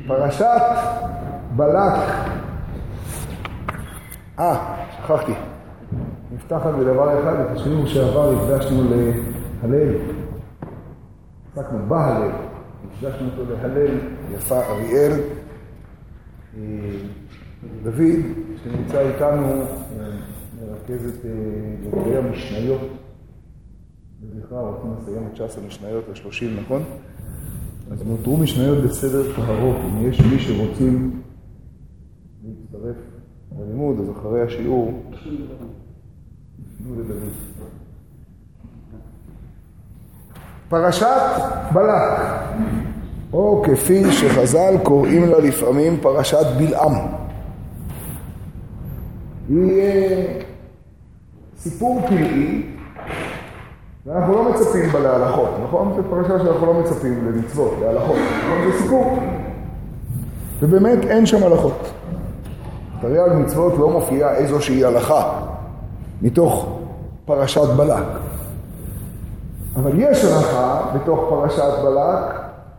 פרשת בלק. שכחתי. נפתח רק בדבר אחד, את השיעור שעבר הקדשנו להלל. עסקנו בהלל, הקדשנו אותו להלל, יפה אריאל. דוד, שנמצא איתנו, מרכז את לימודי המשניות. בזכרה, רוצים לסיים את 19 משניות ל-30, נכון? אז נותרו משניות בסדר טהרות. אם יש מי שרוצים להצטרף ללימוד, אז אחרי השיעור, תנו לדוד. פרשת בלק, או כפי שחז"ל קוראים לה לפעמים פרשת בלעם. היא סיפור פלאי, ואנחנו לא מצפים בה להלכות, נכון? זו פרשה שאנחנו לא מצפים למצוות, להלכות, נכון? זה סיפור. ובאמת אין שם הלכות. תרי"ג מצוות לא מופיעה איזושהי הלכה מתוך פרשת בלק. אבל יש הלכה בתוך פרשת בלק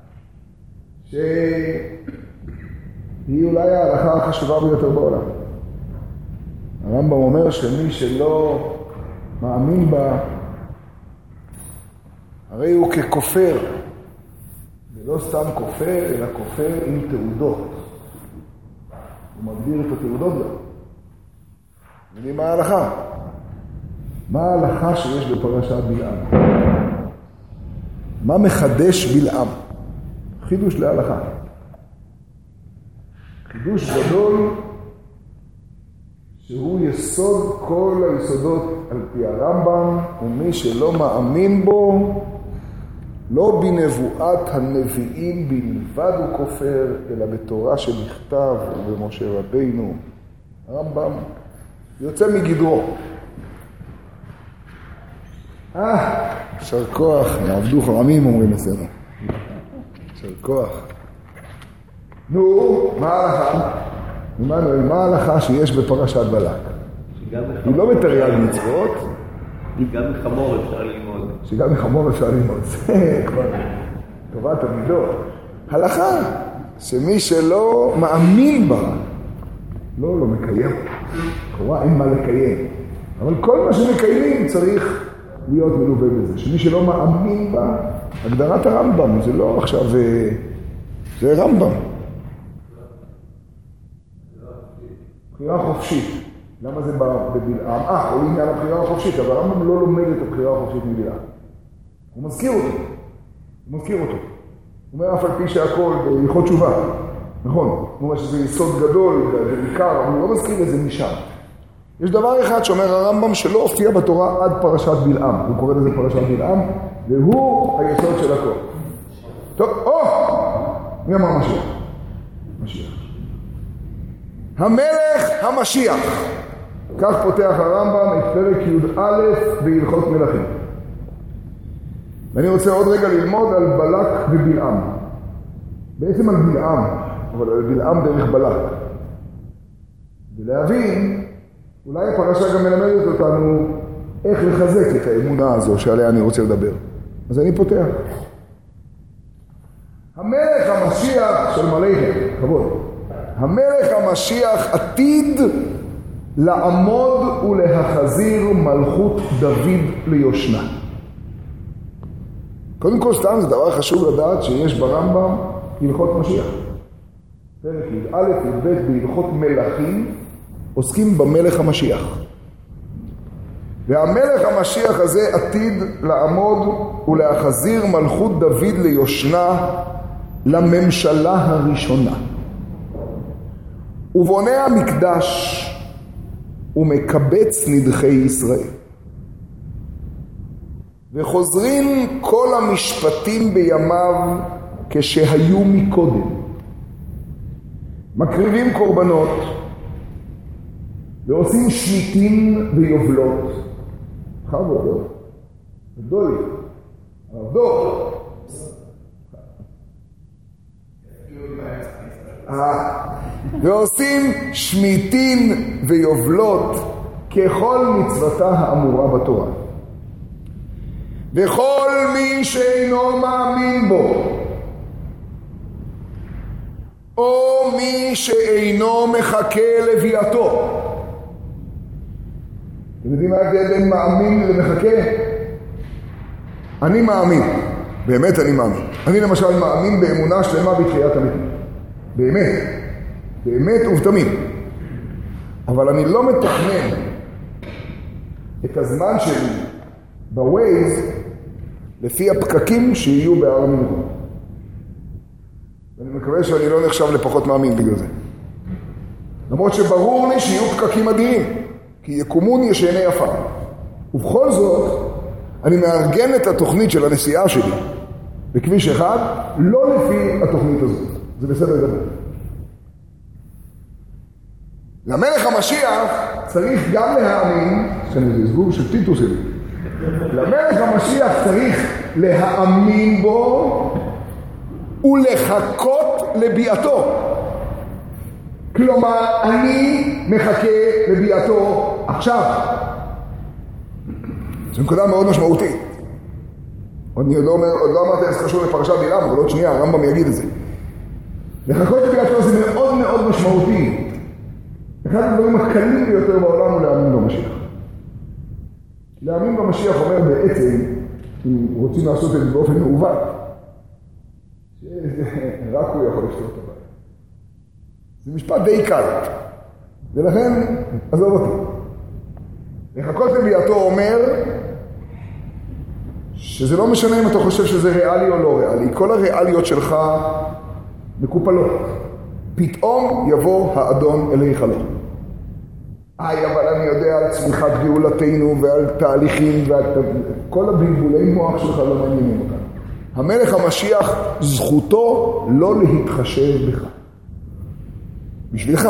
שהיא אולי ההלכה החשובה ביותר בעולם. הרמב"ם אומר שמי שלא מאמין בה, הרי הוא ככופר, ולא סתם כופר, אלא כופר עם תעודות. הוא מגדיר את התעודות גם. יודעים מה ההלכה? מה ההלכה שיש בפרשת בלעם? מה מחדש בלעם? חידוש להלכה. חידוש גדול שהוא יסוד כל היסודות על פי הרמב"ם, ומי שלא מאמין בו, לא בנבואת הנביאים בלבד הוא כופר, אלא בתורה שנכתב ובמשה רבינו. הרמב"ם יוצא מגדרו. שר כוח, יעבדו חרמים אומרים אצלנו. שר כוח. נו, מה ההלכה? מה ההלכה שיש בפרשת בלק? היא לא בתרי"ג מצוות. גם מחמור אפשר ללמוד. שגם מחמור אפשר ללמוד. זה כבר טובת המידות. הלכה שמי שלא מאמין בה, לא מקיים. לכאורה אין מה לקיים. אבל כל מה שמקיימים צריך להיות מלווה בזה. שמי שלא מאמין בה, הגדרת הרמב"ם, זה לא עכשיו, זה רמב"ם. בחירה חופשית. למה זה בבלעם? הוא עניין הבחירה החופשית, אבל הרמב"ם לא לומד את הבחירה החופשית מבלעם. הוא מזכיר אותו. הוא אומר אף על פי שהכל בהלכות תשובה. נכון. הוא אומר שזה יסוד גדול ובעיקר, אבל הוא לא מזכיר את זה משם. יש דבר אחד שאומר הרמב"ם שלא הופיע בתורה עד פרשת בלעם. הוא קורא לזה פרשת בלעם, והוא היסוד של הכל. טוב, מי אמר משיח. המלך המשיח. כך פותח הרמב"ם את פרק י"א בהלכות מלכים. ואני רוצה עוד רגע ללמוד על בלק ובלעם. בעצם על בלעם, אבל על בלעם דרך בלק. ולהבין, אולי הפרשה גם מלמדת אותנו איך לחזק את האמונה הזו שעליה אני רוצה לדבר. אז אני פותח. המלך המשיח של מלאכם, כבוד. המלך המשיח עתיד לעמוד ולהחזיר מלכות דוד ליושנה. קודם כל סתם זה דבר חשוב לדעת שיש ברמב"ם הלכות משיח. פרק י"א י"ב בהלכות מלכים עוסקים במלך המשיח. והמלך המשיח הזה עתיד לעמוד ולהחזיר מלכות דוד ליושנה לממשלה הראשונה. ובונה המקדש ומקבץ נדחי ישראל. וחוזרים כל המשפטים בימיו כשהיו מקודם. מקריבים קורבנות ועושים שמיטים ויובלות. חבודו, גדול, עבדו. ועושים שמיטין ויובלות ככל מצוותה האמורה בתורה. וכל מי שאינו מאמין בו או מי שאינו מחכה לביאתו. אתם יודעים מה ההבדל בין מאמין למחכה? אני מאמין, באמת אני מאמין. אני למשל מאמין באמונה שלמה בתחיית המתים. באמת, באמת ובתמים. אבל אני לא מתכנן את הזמן שלי בווייז לפי הפקקים שיהיו בהר המנוחות. ואני מקווה שאני לא נחשב לפחות מאמין בגלל זה. למרות שברור לי שיהיו פקקים אדירים, כי יקומון ישני יפה. ובכל זאת, אני מארגן את התוכנית של הנסיעה שלי בכביש אחד, לא לפי התוכנית הזאת. זה בסדר גדול. למלך המשיח צריך גם להאמין, זה זבוב של טיטוס שלי, למלך המשיח צריך להאמין בו ולחכות לביאתו. כלומר, אני מחכה לביאתו עכשיו. זו נקודה מאוד משמעותית. אני עוד לא אמרתי איך זה קשור לפרשת בלעם, אבל עוד שנייה, הרמב"ם יגיד את זה. לחכות לביאתו זה מאוד מאוד משמעותי. אחד הדברים הקלים ביותר בעולם הוא להאמין במשיח. להאמין במשיח אומר בעצם, אם רוצים לעשות את זה באופן מעוות, שרק הוא יכול לפתור את הבעיה. זה משפט די קל, ולכן עזוב אותי. לחכות לביאתו אומר שזה לא משנה אם אתה חושב שזה ריאלי או לא ריאלי, כל הריאליות שלך מקופלות. פתאום יבוא האדון אל היכלו. אבל אני יודע על צמיחת גאולתנו ועל תהליכים ועל כל הבלבולי מוח שלך לא מעניינים אותנו. המלך המשיח זכותו לא להתחשב בך. בשבילך.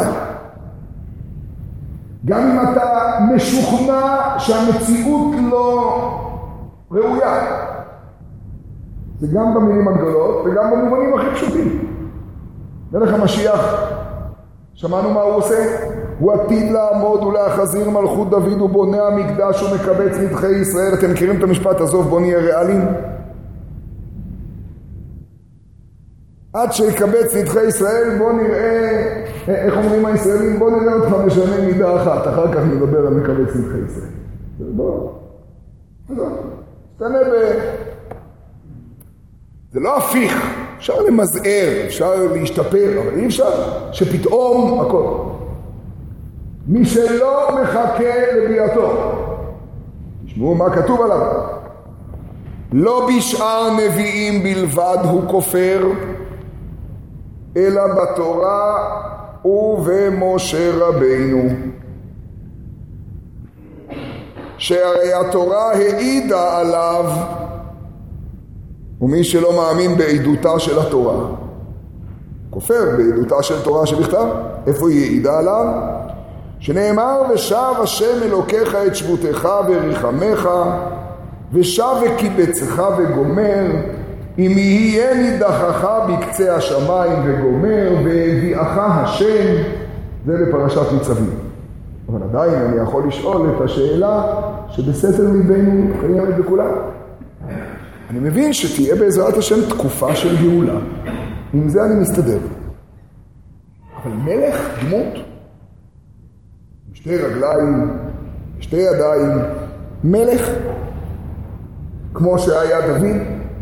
גם אם אתה משוכנע שהמציאות לא ראויה. זה גם במילים הגדולות וגם במובנים הכי פשוטים. מלך המשיח, שמענו מה הוא עושה? הוא עתיד לעמוד ולהחזיר מלכות דוד ובונה המקדש ומקבץ נדחי ישראל. אתם מכירים את המשפט עזוב בוא נהיה ריאליים? עד שיקבץ נדחי ישראל בוא נראה, איך אומרים הישראלים? בוא נראה אותך משנה מידה אחת, אחר כך נדבר על מקבץ נדחי ישראל. בוא, תענה זה לא הפיך, אפשר למזער, אפשר להשתפר, אבל אי אפשר שפתאום הכל. מי שלא מחכה לביאתו, תשמעו מה כתוב עליו. לא בשאר נביאים בלבד הוא כופר, אלא בתורה ובמשה רבינו. שהרי התורה העידה עליו, ומי שלא מאמין בעדותה של התורה, כופר בעדותה של תורה שבכתב. איפה היא העידה עליו? שנאמר ושב השם אלוקיך את שבותך וריחמך, ושב וקיבצך וגומר, אם יהיה נידחך בקצה השמיים וגומר, והביאך השם. זה בפרשת ניצבים. אבל עדיין אני יכול לשאול את השאלה שבסתר ליבנו קיימת בכולם. אני מבין שתהיה בעזרת השם תקופה של גאולה. עם זה אני מסתדר. אבל מלך דמות, עם שתי רגליים, שתי ידיים, מלך, כמו שהיה דוד,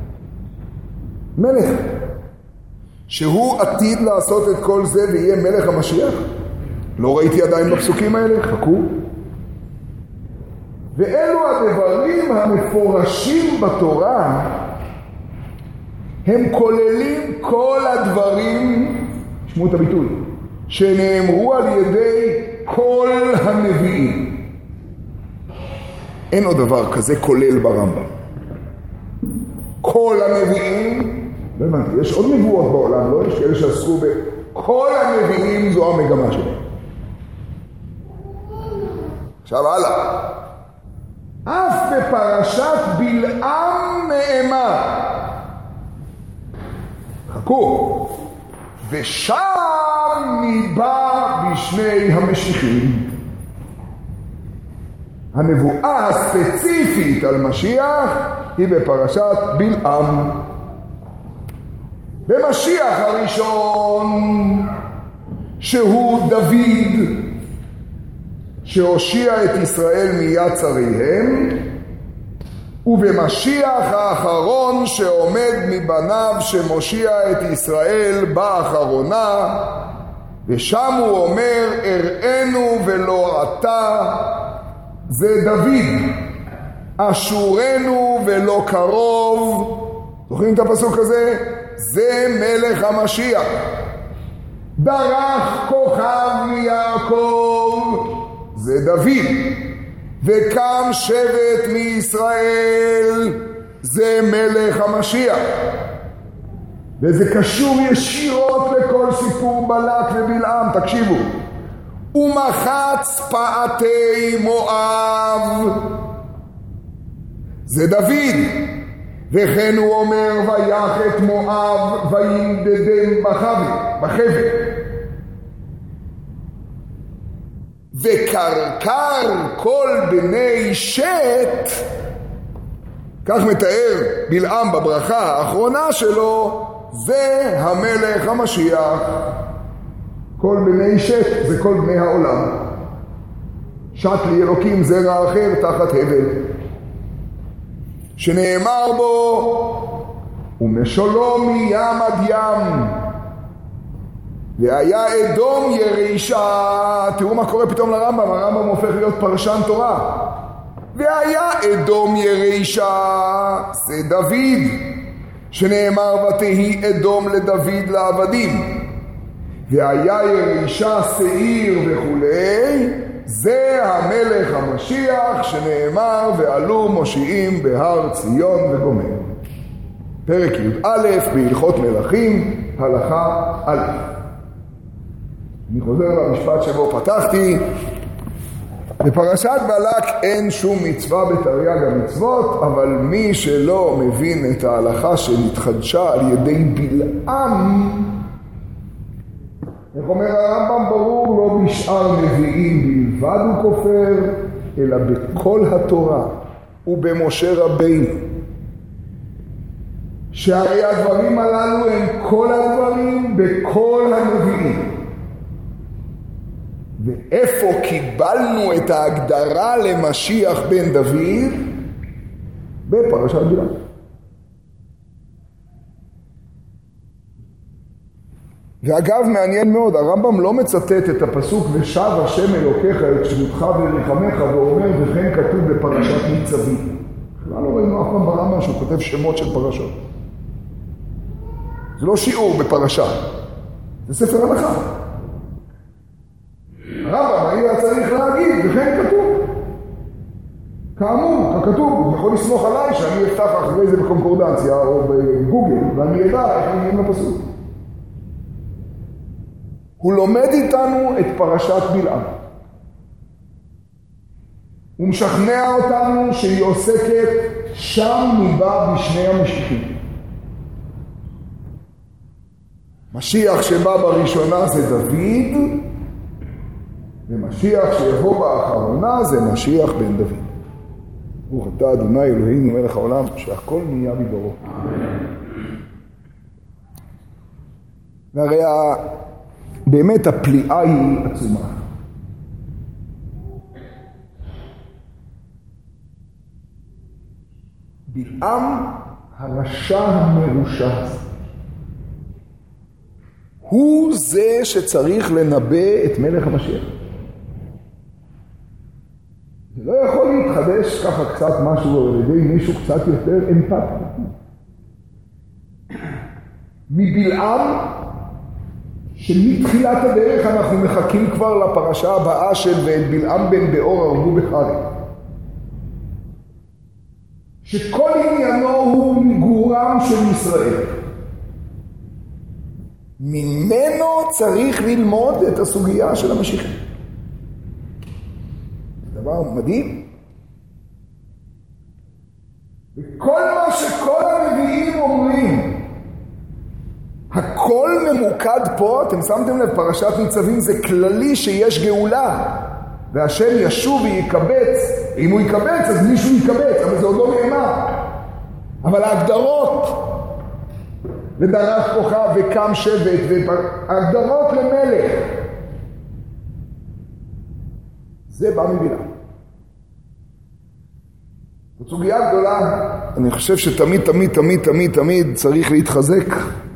מלך, שהוא עתיד לעשות את כל זה ויהיה מלך המשיח. לא ראיתי עדיין בפסוקים האלה, חכו. ואלו הדברים המפורשים בתורה, הם כוללים כל הדברים, שמעו את הביטוי, שנאמרו על ידי כל הנביאים. אין עוד דבר כזה כולל ברמב"ם. כל הנביאים, לא הבנתי, יש עוד נבואות בעולם, לא? יש כאלה שעסקו בכל הנביאים, זו המגמה שלהם. עכשיו הלאה. אף בפרשת בלעם נאמר, חכו, ושם ניבא בשני המשיחים. הנבואה הספציפית על משיח היא בפרשת בלעם. במשיח הראשון, שהוא דוד, שהושיע את ישראל מיד צריהם, ובמשיח האחרון שעומד מבניו שמושיע את ישראל באחרונה, ושם הוא אומר הראינו ולא עתה, זה דוד, אשורנו ולא קרוב. זוכרים את הפסוק הזה? זה מלך המשיח. דרך כוכב מיעקב, זה דוד, וקם שבט מישראל, זה מלך המשיח. וזה קשור ישירות לכל סיפור בלק ובלעם. תקשיבו, ומחץ פעתי מואב, זה דוד, וכן הוא אומר ויח את מואב וינדדם בחבל, וקרקר כל בני שת, כך מתאר בלעם בברכה האחרונה שלו, זה המלך המשיח. כל בני שת זה כל בני העולם. שת לי אלוקים זרע אחר תחת הבל, שנאמר בו ומשולו מים עד ים, והיה אדום ירישה. תראו מה קורה פתאום לרמב"ם, הרמב"ם הופך להיות פרשן תורה. והיה אדום ירישה, זה דוד, שנאמר ותהי אדום לדוד לעבדים. והיה ירישה שעיר וכולי, זה המלך המשיח, שנאמר ועלו מושיעים בהר ציון וגומר. פרק י"א בהלכות מלכים, הלכה א'. אני חוזר למשפט שבו פתחתי. בפרשת בלק אין שום מצווה בתרי"ג המצוות, אבל מי שלא מבין את ההלכה שנתחדשה על ידי בלעם, איך אומר הרמב"ם ברור, לא בשאר נביאים בלבד הוא כופר, אלא בכל התורה ובמשה רבינו, שהרי הדברים הללו הם כל הדברים בכל הנביאים. ואיפה קיבלנו את ההגדרה למשיח בן דוד? בפרשת בלעם. ואגב, מעניין מאוד, הרמב"ם לא מצטט את הפסוק ושב השם אלוקיך את שבותך וריחמך, ואומר וכן כתוב בפרשת ניצבים. בכלל לא ראינו אף פעם ברמב"ם שהוא כותב שמות של פרשות. זה לא שיעור בפרשה, זה ספר הלכה. הרמב"ם היה צריך להגיד וכן כתוב. כאמור, ככתוב, הוא יכול לסמוך עליי שאני אפתח אחרי זה בקונקורדנציה או בגוגל, ואני ידע איך נראים לפסוק. הוא לומד איתנו את פרשת בלעם. הוא משכנע אותנו שהיא עוסקת שם ניבא בשני המשיחים. משיח שבא בראשונה זה דוד, ומשיח שיבוא באחרונה זה משיח בן דוד. ברוך אתה אדוני אלוהינו מלך העולם, שהכל נהיה מדורו. והרי באמת הפליאה היא עצומה. בלעם הרשע המרושע הזה, הוא זה שצריך לנבא את מלך המשיח. זה לא יכול להתחדש ככה קצת משהו על ידי מישהו קצת יותר אמפתי. מבלעם, שמתחילת הדרך אנחנו מחכים כבר לפרשה הבאה של ואת בלעם בן באור הרגו בחרב. שכל עניינו הוא מגורם של ישראל. ממנו צריך ללמוד את הסוגיה של המשיחים. זה דבר מדהים. וכל מה שכל הנביאים אומרים, הכל ממוקד פה. אתם שמתם לב, פרשת ניצבים זה כללי שיש גאולה, והשם ישוב ויקבץ. אם הוא יקבץ אז מישהו יקבץ, אבל זה עוד לא נאמר. אבל ההגדרות ודרך כוכב וקם שבט והגדרות למלך. זה בא מבלעם. זאת סוגיה גדולה. אני חושב שתמיד תמיד תמיד תמיד תמיד צריך להתחזק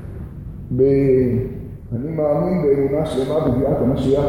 אני מאמין באמונה שלמה בביאת המשיח.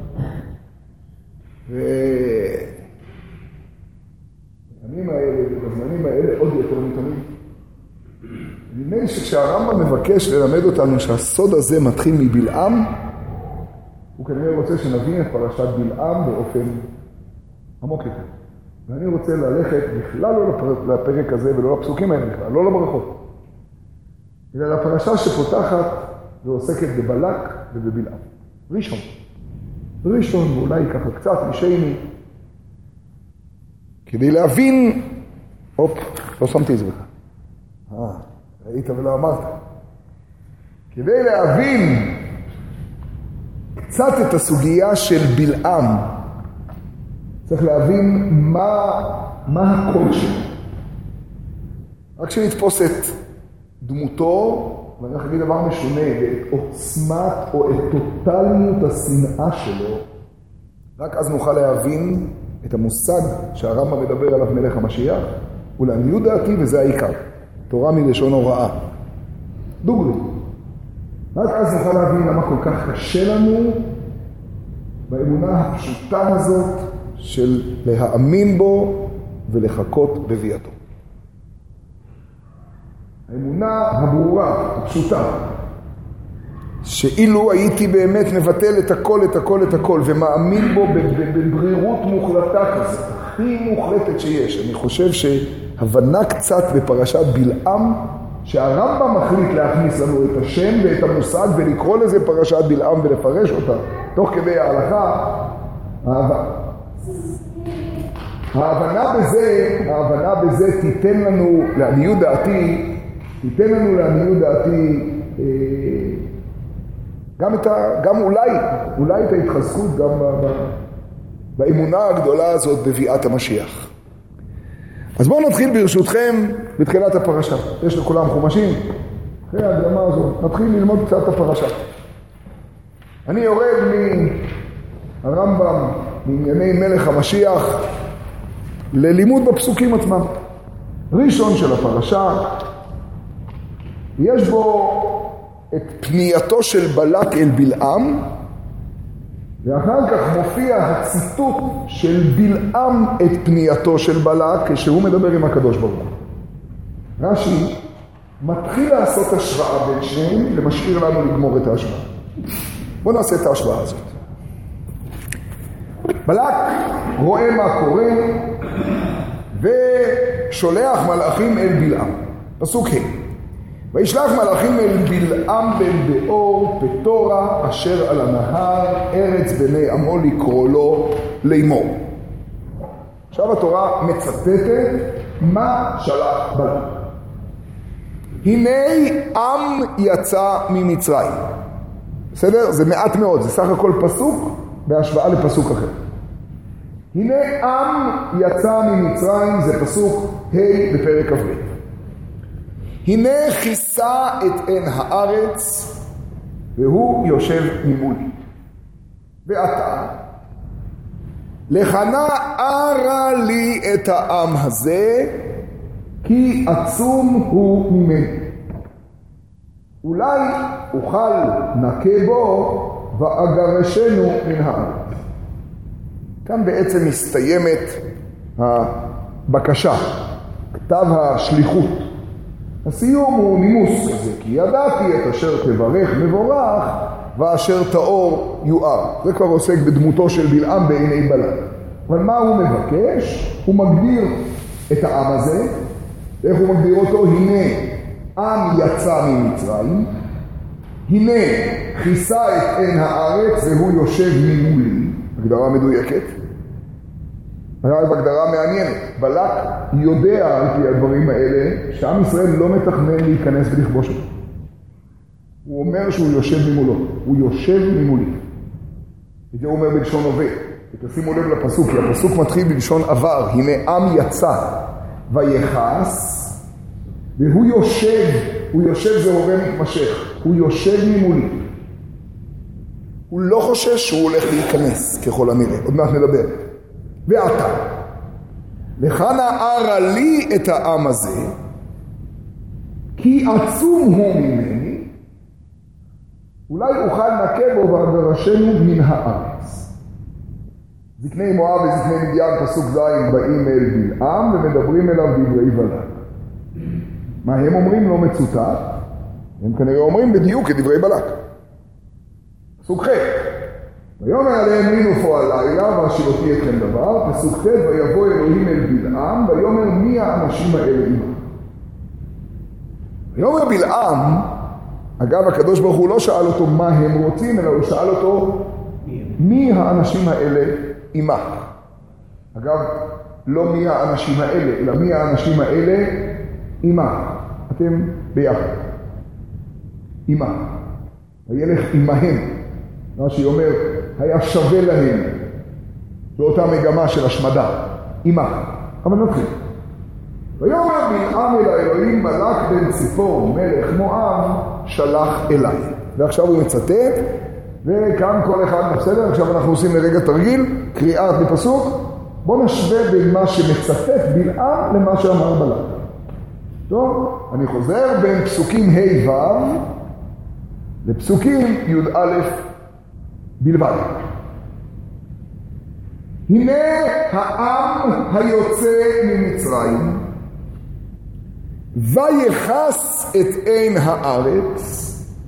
בזמנים האלה עוד יותר מתמיד. נדמה לי שכשהרמב"ם מבקש ללמד אותנו שהסוד הזה מתחיל מבלעם, הוא כנראה רוצה שנבין את פרשת בלעם באופן עמוק יותר. ואני רוצה ללכת בכלל לא לפרק הזה ולא לפסוקים האלה בכלל, לא לברכות, אלא לפרשה שפותחת ועוסקת בבלק ובבלעם. ראשון, ואולי ככה קצת משני, כדי להבין, לא שמתי את זה בכלל. ראית ולא אמרת. כדי להבין קצת את הסוגיה של בלעם, צריך להבין מה הקול שלו. רק שנתפוס את דמותו, ואני הולך להגיד דבר משונה, ואת עוצמת או את טוטליות השנאה שלו, רק אז נוכל להבין את המושג שהרמב"ם מדבר עליו מלך המשיח, ולעניות דעתי, וזה העיקר, תורה מלשון הוראה. דוגרי. רק אז נוכל להבין למה כל כך קשה לנו באמונה הפשוטה הזאת של להאמין בו ולחכות בביאתו. האמונה הברורה, הפשוטה, שאילו הייתי באמת מבטל את הכל ומאמין בו בברירות מוחלטה כזאת, הכי מוחלטת שיש. אני חושב שהבנה קצת בפרשת בלעם, שהרמב"ם מחליט להכניס לנו את השם ואת המושג ולקרוא לזה פרשת בלעם ולפרש אותה, תוך כדי ההלכה, ההבנה בזה תיתן לנו לעניות דעתי, גם אולי את ההתחזקות גם באמונה הגדולה הזאת בביאת המשיח. אז בואו נתחיל ברשותכם בתחילת הפרשה. יש לכולם חומשים? אחרי ההקדמה הזאת נתחיל ללמוד קצת את הפרשה. אני יורד מהרמב"ם בענייני מלך המשיח ללימוד בפסוקים עצמם. ראשון של הפרשה, יש בו את פנייתו של בלק אל בלעם, ואחר כך מופיע הציטוט של בלעם את פנייתו של בלק כשהוא מדבר עם הקדוש ברוך הוא. רש"י מתחיל לעשות השוואה בין שניהם, ומשאיר לנו לגמור את ההשוואה. בואו נעשה את ההשוואה הזאת. בלק רואה מה קורה ושולח מלאכים אל בלעם. פסוק ה': וישלח מלאכים אל בלעם בן באור פטורה אשר על הנהר ארץ בני עמו לקרוא לו לאמור. עכשיו התורה מצטטת מה שלח בלק. הנה עם יצא ממצרים. בסדר? זה מעט מאוד, זה סך הכל פסוק בהשוואה לפסוק אחר. הנה עם יצא ממצרים, זה פסוק ה' בפרק כ"ב. הנה כיסה את עין הארץ והוא יושב ממולי. ועתה לכנה ארה לי את העם הזה כי עצום הוא ממנו. אולי אוכל נקה בו ואגרשנו מן הארץ. כאן בעצם מסתיימת הבקשה, כתב השליחות. הסיום הוא נימוס כזה, כי ידעתי את אשר תברך מבורך ואשר תאור יואר. זה כבר עוסק בדמותו של בלעם בעיני בלק. אבל מה הוא מבקש? הוא מגדיר את העם הזה. איך הוא מגדיר אותו? הנה עם יצא ממצרים, הנה כיסה את עין הארץ והוא יושב ממולי. הגדרה מדויקת. הגדרה מעניינת. בלק יודע על פי הדברים האלה שעם ישראל לא מתכנן להיכנס ולכבוש אותו. הוא אומר שהוא יושב ממולו. הוא יושב ממולי. את זה הוא אומר בלשון הווה. ותשימו לב לפסוק, כי הפסוק מתחיל בלשון עבר. הנה עם יצא ויחס והוא יושב הוא יושב זה הורה מתמשך, הוא יושב ממולי. הוא לא חושש שהוא הולך להיכנס, ככל הנראה. עוד מעט נדבר. ועתה, לך נערה לי את העם הזה, כי עצום הוא ממני, אולי אוכל נקה בו והגרשנו מן הארץ. זקני מואב וזקני מדיין פסוק ז' באים אל בלעם ומדברים אליו דברי בלק. מה הם אומרים? לא מצוטט. הם כנראה אומרים בדיוק כדברי בלק. פסוק ח' ויאמר עליהם מי נופו הלילה והשילותי אתכם דבר. פסוק ח' ויבוא אלוהים אל בלעם ויאמר מי האנשים האלה עמם. ויאמר בלעם, אגב הקדוש ברוך הוא לא שאל אותו מה הם רוצים, אלא הוא שאל אותו מי האנשים האלה עמם. אגב, לא מי האנשים האלה, אלא מי האנשים האלה עמם. אתם ביחד. עמם. הילך עמהם. רש"י אומר, היה שווה להם באותה מגמה של השמדה. עמם. אבל נתחיל. ויאמר בלעם אל האלוהים בלק בן ציפור מלך מואב שלח אליי. ועכשיו הוא מצטט, וכאן כל אחד בסדר. עכשיו אנחנו עושים לרגע תרגיל, קריאה בפסוק. בואו נשווה בין מה שמצטט בלעם למה שאמר בלק. טוב, אני חוזר בין פסוקים ה' ו' לפסוקים י"א בלבד. הנה העם היוצא ממצרים, ויחס את עין הארץ,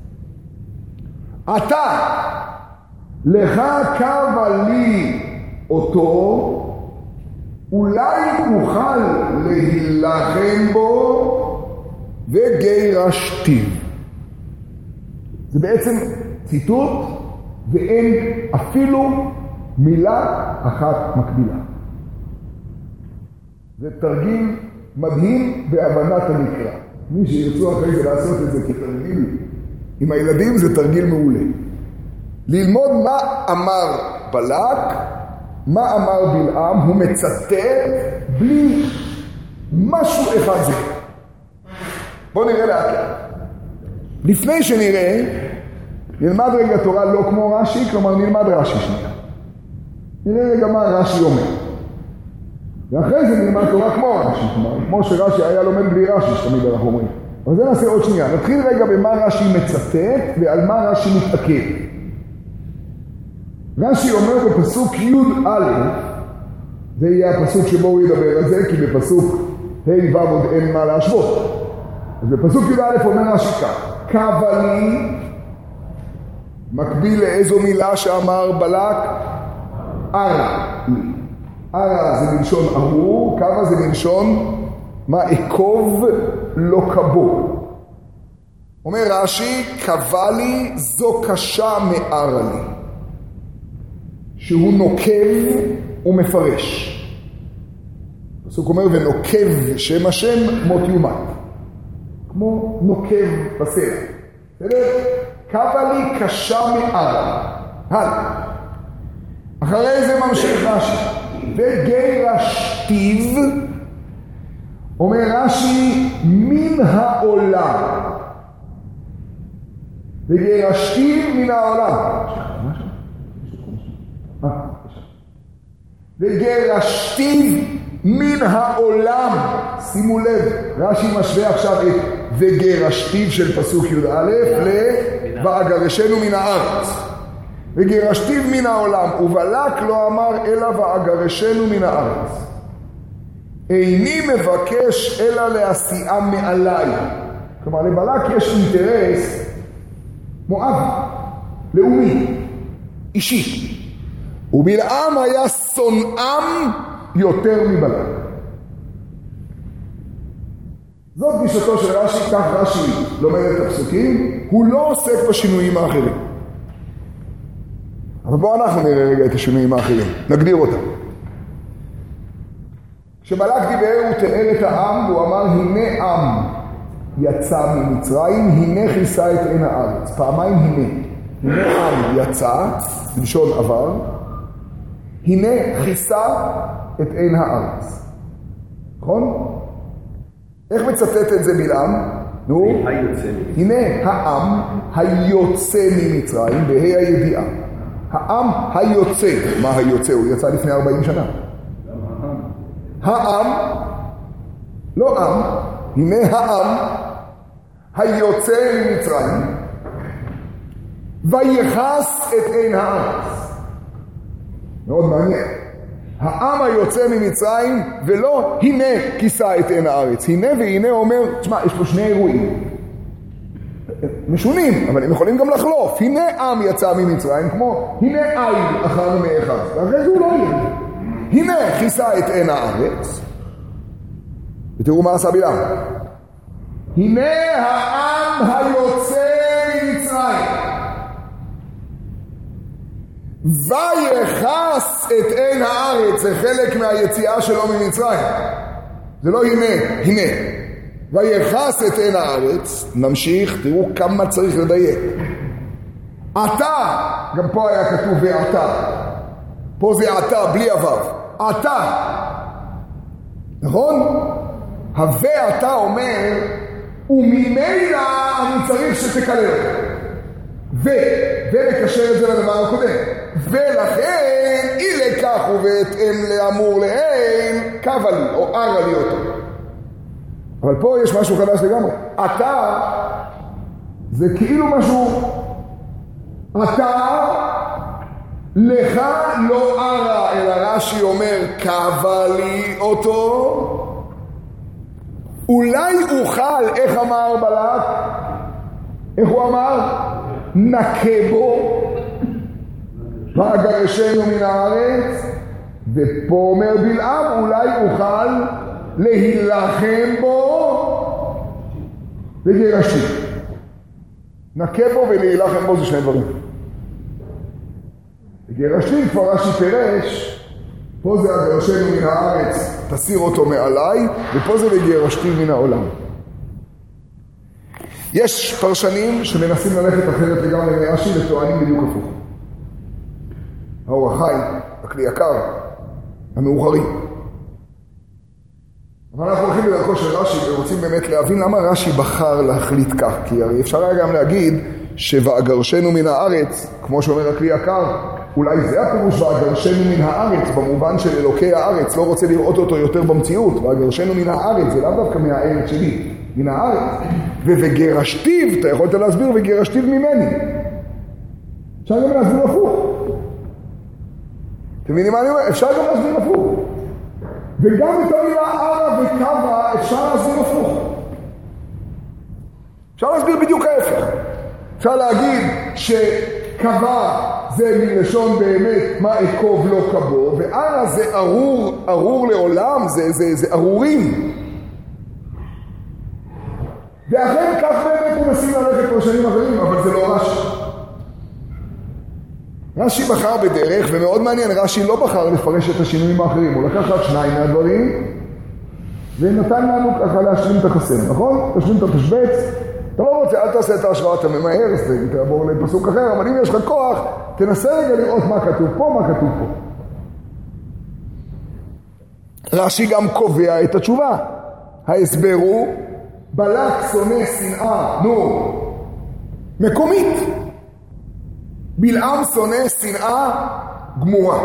אתה לך קרבה לי אותו, אולי אוכל להילחם בו וגירשתיו. זה בעצם ציטוט ואין אפילו מילה אחת מקבילה. זה תרגיל מדהים בהבנת המקרא. מי שירצו אחרי זה לעשות את זה כתרגיל עם הילדים זה תרגיל מעולה. ללמוד מה אמר בלק, מה אמר בלעם, הוא מצטט בלי משהו אחד זה. בואו נראה לאט לאט. לפני שנראה, נלמד רגע תורה לא כמו רש"י, כלומר נלמד רש"י שנייה. נראה רגע מה רש"י אומר. ואחרי זה נלמד תורה כמו רש"י, כמו שרש"י היה לומד בלי רש"י, שתמיד אנחנו אומרים. אבל זה נעשה עוד שנייה. נתחיל רגע במה רש"י מצטט ועל מה רש"י מתעכב. רש"י אומר בפסוק י"א, זה יהיה הפסוק שבו הוא ידבר על זה, כי בפסוק ה' ו' עוד אין מה להשוות. אז בפסוק י"א אומר רש"י כך, קרבה לי, מקביל לאיזו מילה שאמר בלק? ארה לי. ארה זה מלשון ארור, קרבה זה מלשון מה אקוב לא קבו. אומר רש"י, קרבה לי זו קשה מארה לי. שהוא נוקב ומפרש. הפסוק אומר, ונוקב שם השם מות יומת. כמו נוקב בסלע. בסדר? קרבה לי קשה מארה. הלאה. אחרי זה ממשיך רש"י. וגירשתיו, אומר רש"י, מן העולם. וגירשתיו מן העולם. וגירשתיו מן העולם. שימו לב, רש"י משווה עכשיו את וגירשתיו של פסוק י"א ואגרשנו מן הארץ. וגירשתיו מן העולם, ובלק לא אמר אלא ואגרשנו מן הארץ. איני מבקש אלא להסיעה מעליי. כלומר לבלק יש אינטרס מואב, לאומי, אישי. ובלעם היה שונאם יותר מבלק. זאת גישתו של רש"י, כך רש"י לומד את הפסוקים, הוא לא עוסק בשינויים האחרים. אבל בואו אנחנו נראה רגע את השינויים האחרים, נגדיר אותם. כשבלק דיבר הוא תיאר את העם והוא אמר הנה עם יצא ממצרים, הנה כיסה את עין הארץ. פעמיים הנה עם יצא, בלשון עבר, הנה כיסה את עין הארץ. נכון? איך מצטט את זה בלעם? נו, היוצא. הנה העם היוצא ממצרים, בה"א הידיעה. העם היוצא. מה היוצא? הוא יצא לפני 40 שנה. העם, לא עם, הנה העם היוצא ממצרים, ויחס את עין הארץ. מאוד מעניין. העם היוצא ממצרים, ולא הנה כיסה את עין הארץ. הנה והנה אומר, תשמע, יש פה שני אירועים. משונים, אבל הם יכולים גם לחלוף. הנה עם יצא ממצרים, כמו הנה עין אחר מאחז. ואחרי זה הוא לא יהיה. הנה כיסה את עין הארץ. ותראו מה עשה בלעם. הנה העם היוצא ממצרים. ויחס את עין הארץ, זה חלק מהיציאה שלו ממצרים. זה לא הנה, הנה. ויחס את עין הארץ, נמשיך, תראו כמה צריך לדייק. אתה, גם פה היה כתוב ואתה. פה זה אתה, בלי אבב. אתה. נכון? ה"ואתה" אומר, וממילא אני צריך שתקלל אותו. ומקשר את זה לדבר הקודם. ולכן, אי לכך ובהתאם לאמור לעיל, קבע לי או ערה לי אותו. אבל פה יש משהו חדש לגמרי. אתה, זה כאילו משהו, אתה, לך לא ערה, אלא רש"י אומר, קבע לי אותו. אולי אוכל, איך אמר בלק? איך הוא אמר? נקה בו, ואגרשנו מן הארץ. ופה אומר בלעם, אולי אוכל להילחם בו וגירשתי. נקה בו ולהילחם בו זה שני דברים. וגירשתי כבר רש"י פירש, פה זה אגרשנו מן הארץ, תסיר אותו מעליי, ופה זה וגירשתי מן העולם. יש פרשנים שמנסים ללכת אחרת לגמרי מרש"י וטוענים בדיוק הפוך. האור החי, הכלי יקר, המאוחרים. אבל אנחנו הולכים בדרכו של רש"י ורוצים באמת להבין למה רש"י בחר להחליט כך. כי הרי אפשר היה גם להגיד שוואגרשנו מן הארץ, כמו שאומר הכלי יקר, אולי זה הפירוש ואגרשנו מן הארץ, במובן של אלוקי הארץ, לא רוצה לראות אותו יותר במציאות. ואגרשנו מן הארץ, זה לאו דווקא מהארץ שלי, מן הארץ. וגרשתיו, אתה יכולת להסביר, וגרשתיו ממני. אפשר גם להסביר הפוך. אתם מבינים מה אני אומר? אפשר גם להסביר הפוך. וגם את המילה ערה וקבע אפשר להסביר הפוך. אפשר להסביר בדיוק ההפך. אפשר להגיד שקבע זה מלשון באמת מה אקוב לא קבו, וערה זה ארור לעולם, זה ארורים. ואכן כך באמת הוא מנסים ללכת פרשנים אחרים, אבל זה לא רש"י. רש"י בחר בדרך, ומאוד מעניין, רש"י לא בחר לפרש את השינויים האחרים, הוא לקח רק שניים מהדברים, ונתן לנו ככה להשלים את החסם, נכון? תשלים את התשבץ, אתה לא רוצה, אל תעשה את ההשראה, אתה ממהר, תעבור לפסוק אחר, אבל אם יש לך כוח, תנסה רגע לראות מה כתוב פה, מה כתוב פה. רש"י גם קובע את התשובה. ההסבר הוא, בלק שונא שנאה, מקומית. בלעם שונא שנאה גמורה.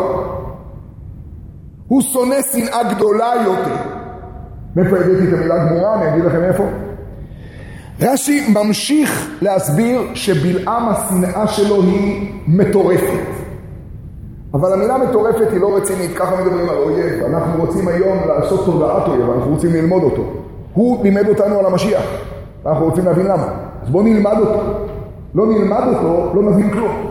הוא שונא שנאה גדולה יותר. מאיפה הבאתי את המילה גמורה? אני אגיד לכם איפה. רש"י ממשיך להסביר שבלעם השנאה שלו היא מטורפת. אבל המילה מטורפת היא לא רצינית, ככה מדברים על אויב. אנחנו רוצים היום לעשות תודעת אויב, אנחנו רוצים ללמוד אותו. הוא לימד אותנו על המשיח, אנחנו רוצים להבין למה. אז בואו נלמד אותו. לא נלמד אותו, לא נבין כלום.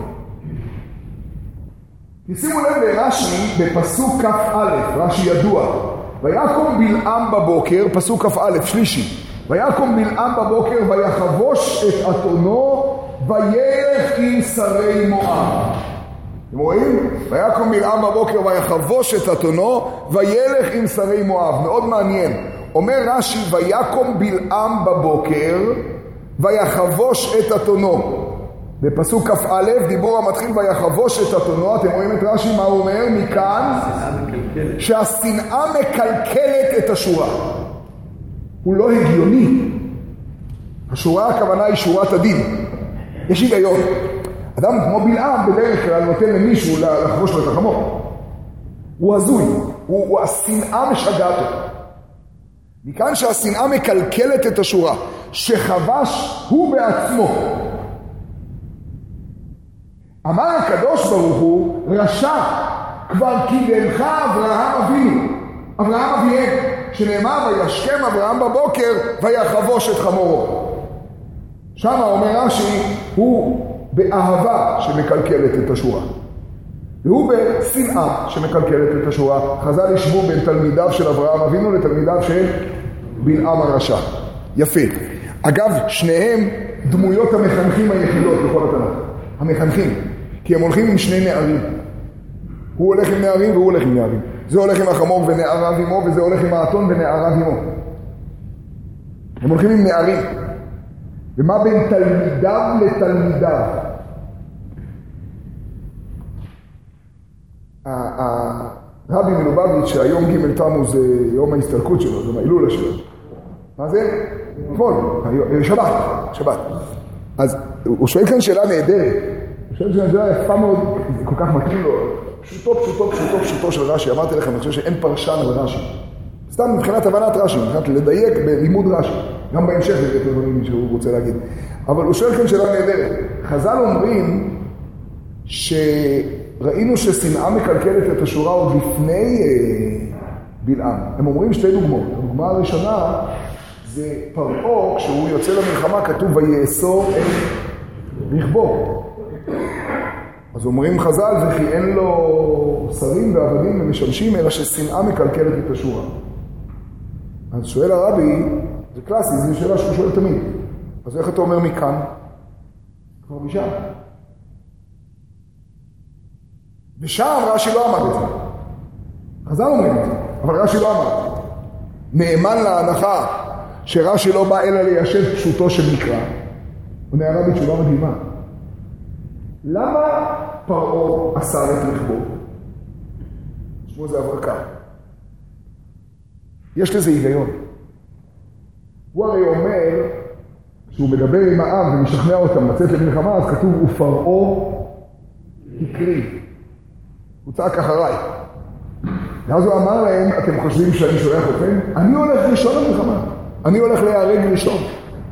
תשימו לב לרש"י בפסוק כ"א, רש"י ידוע. ויקום בלעם בבוקר, פסוק כ"א, שלישי. ויקום בלעם בבוקר ויחבוש את אתונו וילך עם שרי מואב. אתם רואים? ויקום בלעם בבוקר ויחבוש את אתונו וילך עם שרי מואב. מאוד מעניין. אומר רש"י, ויקום בלעם בבוקר ויחבוש את אתונו. בפסוק כ"א, דיבור המתחיל ויחבוש את אתונו. אתם רואים את רש"י, מה הוא אומר? מכאן שהשנאה מקלקלת את השורה. הוא לא הגיוני. השורה הכוונה היא שורת הדין. יש היגיון. אדם כמו בלעם בדרך כלל נותן למישהו לחבוש לו את החמור. הוא הזוי, הוא השנאה משגעת אותו. מכאן שהשנאה מקלקלת את השורה, שחבש הוא בעצמו. אמר הקדוש ברוך הוא, רשע, כבר קידמך אברהם אבינו, אברהם אביהם, שנאמר וישכם אברהם בבוקר ויחבוש את חמורו. שם אומר רש"י, הוא באהבה שמקלקלת את השורה. והוא בשנאה שמקלקלת את השורה. חז"ל ישבו בין תלמידיו של אברהם אבינו לתלמידיו של בלעם הרשע. יפה. אגב, שניהם דמויות המחנכים היחידות בכל התנ"ך. המחנכים. כי הם הולכים עם שני נערים. הוא הולך עם נערים והוא הולך עם נערים. זה הולך עם החמור ונעריו עמו, וזה הולך עם האתון ונעריו עמו. הם הולכים עם נערים. ומה בין תלמידיו לתלמידיו? הרבי מלובביץ' שהיום ג' תמוז זה יום ההסתלקות שלו, זה מהילולה שלו. מה זה? אתמול, שבת. אז הוא שואל כאן שאלה נהדרת. הוא שואל כאן שאלה יפה מאוד, זה כל כך מתאים לו. פשוטו של רש"י. אמרתי לכם, אני חושב שאין פרשן על רש"י. סתם מבחינת הבנת רש"י, מבחינת לדייק בלימוד רש"י. גם בהמשך זה את הדברים שהוא רוצה להגיד. אבל הוא שואל כאן שאלה נהדרת. חז"ל אומרים שראינו ששנאה מקלקלת את השורה עוד לפני בלעם. הם אומרים שתי דוגמאות. הדוגמה הראשונה זה פרעה, כשהוא יוצא למלחמה כתוב ויאסור את רכבו. אז אומרים חז"ל, וכי אין לו שרים ועבדים ומשמשים, אלא ששנאה מקלקלת את השורה. אז שואל הרבי, זה קלאסי, זו שאלה שהוא שואל תמיד. אז איך אתה אומר מכאן? כבר משם. ושם רש"י לא אמר את זה. חז"ל אומרים את זה, אבל רש"י לא אמר את זה. נאמן להנחה שרש"י לא בא אלא ליישב פשוטו של מקרא. הוא נערה בתשובה מדהימה. למה פרעה אסר את רכבו? שמו זה הברקה. יש לזה היגיון. הוא הרי אומר, כשהוא מדבר עם העם ומשכנע אותם לצאת למלחמה, אז כתוב, ופרעה הקריב. הוא צעק אחריי. ואז הוא אמר להם, אתם חושבים שאני שולח אתכם? אני הולך ראשון למלחמה. אני הולך להיהרג ראשון.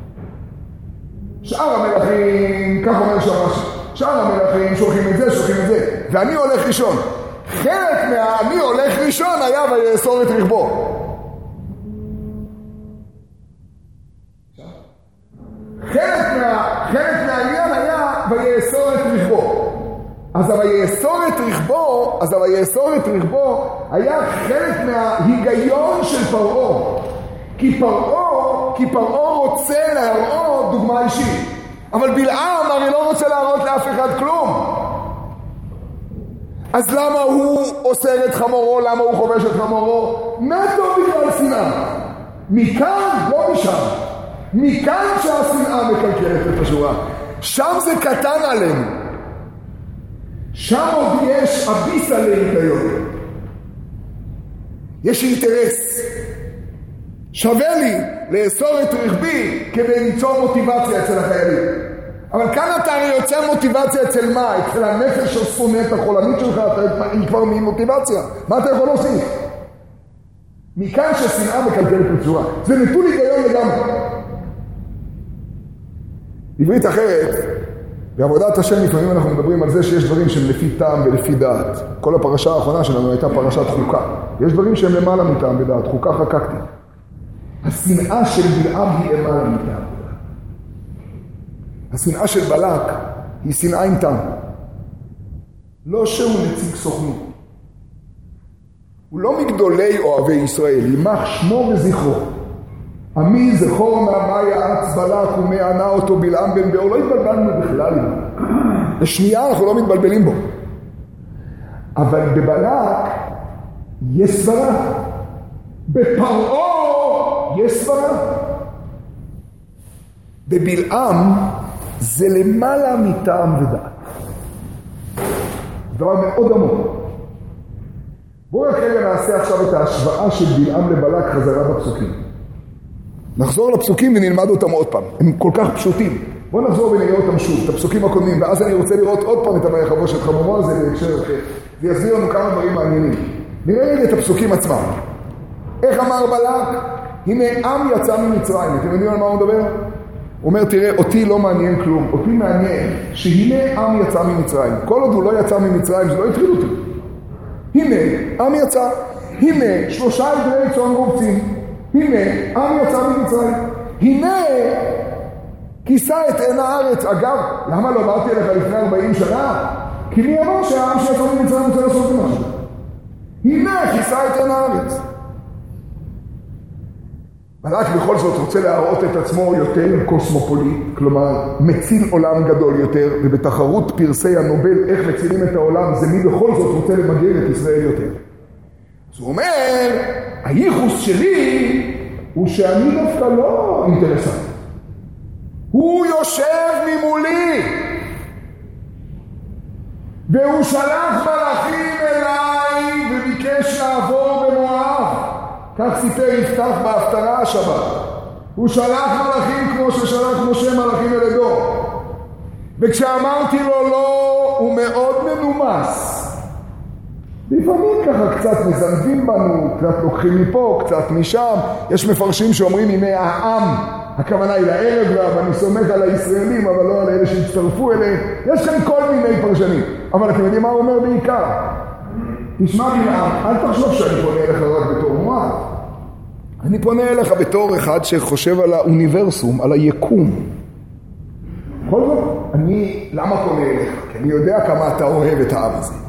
שאר המלכים, כך אומר שרש"י, שאר המלכים שולחים את זה, ואני הולך ראשון. חלק מה"אני הולך ראשון" היה ויאסור את רכבו. חלק מהעניין היה ויאסור את רכבו. אז ויאסור את רכבו היה חלק מההיגיון של פרעה. כי פרעה רוצה להראות דוגמה אישית. אבל בלעם הרי לא רוצה להראות לאף אחד כלום. אז למה הוא אוסר את חמורו? למה הוא חובש את חמורו? נטו בגלל שנאה. מכאן, לא משם. מכאן שהשנאה מקלקלת את השורה. שם זה קטן עלינו. שם עוד יש אביס עלינו היום. יש אינטרס. שווה לי לאסור את רכבי כדי ליצור מוטיבציה אצל החיילים. אבל כאן אתה הרי יוצר מוטיבציה אצל מה? אצל הנפש השונאת החולנית שלך, היא כבר ממוטיבציה. מה אתה יכול להוסיף? מכאן ששנאה מקלקלת את השורה. זה נטול היגיון לגמרי. עברית אחרת, בעבודת השם לפעמים אנחנו מדברים על זה שיש דברים שהם לפי טעם ולפי דעת. כל הפרשה האחרונה שלנו הייתה פרשת חוקה. יש דברים שהם למעלה מטעם ודעת. חוקה חקקתי. השנאה של בלעם היא למעלה מטעם ודעת. השנאה של בלק היא שנאה עם טעם. לא שהוא נציג סוכנות. הוא לא מגדולי אוהבי ישראל. יימח שמו וזכרו. עמי זכור מה יעץ בלק ומענה אותו בלעם בן באור. לא התבלבלנו בכלל. לשנייה אנחנו לא מתבלבלים בו. אבל בבלק יש סברה. בפרעה יש סברה. בבלעם זה למעלה מטעם ודעת. דבר מאוד עמוק. בואו רק רגע נעשה עכשיו את ההשוואה של בלעם לבלק חזרה בפסוקים. נחזור לפסוקים ונלמד אותם עוד פעם. הם כל כך פשוטים. בואו נחזור ונראה אותם שוב, את הפסוקים הקודמים, ואז אני רוצה לראות עוד פעם את ויחבוש את חמורו הזה בהקשר אחר. זה יסביר לנו כמה דברים מעניינים. נראה רגע את הפסוקים עצמם. איך אמר בלק? הנה עם יצא ממצרים. אתם יודעים על מה הוא מדבר? הוא אומר, תראה, אותי לא מעניין כלום. אותי מעניין שהנה עם יצא ממצרים. כל עוד הוא לא יצא ממצרים, זה לא יטריד אותי. הנה, עם יצא. הנה, 3 עדרי צאן רובצים. הנה, עם יצא ממצרים. הנה, כיסה את עין הארץ. אגב, למה לא אמרתי לך לפני 40 שנה? כי מי אמר שהעם שיצא ממצרים רוצה לעשות משהו? הנה, כיסה את עין הארץ. בלק בכל זאת רוצה להראות את עצמו יותר קוסמופוליט, כלומר מציל עולם גדול יותר, ובתחרות פרסי הנובל איך מצילים את העולם, זה מי בכל זאת רוצה למגר את ישראל יותר. אז הוא אומר, הייחוס שלי הוא שאני דווקא לא אינטרסנט. הוא יושב ממולי, והוא שלח מלאכים אליי וביקש לעבור במואב. כך סיפר יפתח בהפטרה השבת. הוא שלח מלאכים כמו ששלח משה מלאכים אל אדום. וכשאמרתי לו לא, הוא מאוד מנומס. לפעמים ככה קצת מזנבים בנו, קצת לוקחים מפה, קצת משם. יש מפרשים שאומרים הנה העם, הכוונה היא לערב רב, אני סומך על הישראלים, אבל לא על אלה שהצטרפו אליהם. יש כאן כל מיני פרשנים. אבל אתם יודעים מה הוא אומר בעיקר? תשמע בלעם, אל תחשוב שאני פונה אליך רק בתור מועד. אני פונה אליך בתור אחד שחושב על האוניברסום, על היקום. בכל זאת, למה פונה אליך? כי אני יודע כמה אתה אוהב את העם הזה.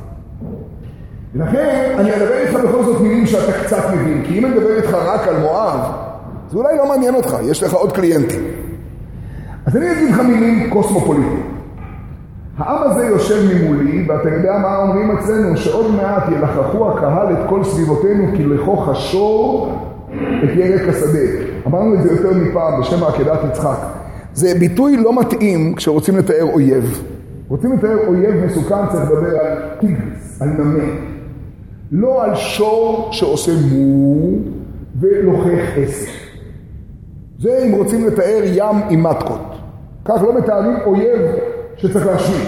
ולכן, אני אדבר איתך בכל זאת מילים שאתה קצת מבין, כי אם אני אדבר איתך רק על מואב, זה אולי לא מעניין אותך, יש לך עוד קליינטים. אז אני אגיד לך מילים קוסמופוליטיים. העם הזה יושב ממולי, ואתה יודע מה אומרים אצלנו? שעוד מעט ילחכו הקהל את כל סביבותינו, כי לכוך השור את ירק השדה. אמרנו את זה יותר מפעם בשם עקדת יצחק. זה ביטוי לא מתאים כשרוצים לתאר אויב. רוצים לתאר אויב מסוכן, צריך לדבר על טיגריס, על נמר. לא על שור שעושה מו ולוחך עשר. זה אם רוצים לתאר ים עם מתקות. כך לא מתארים אויב שצריך להשמיד.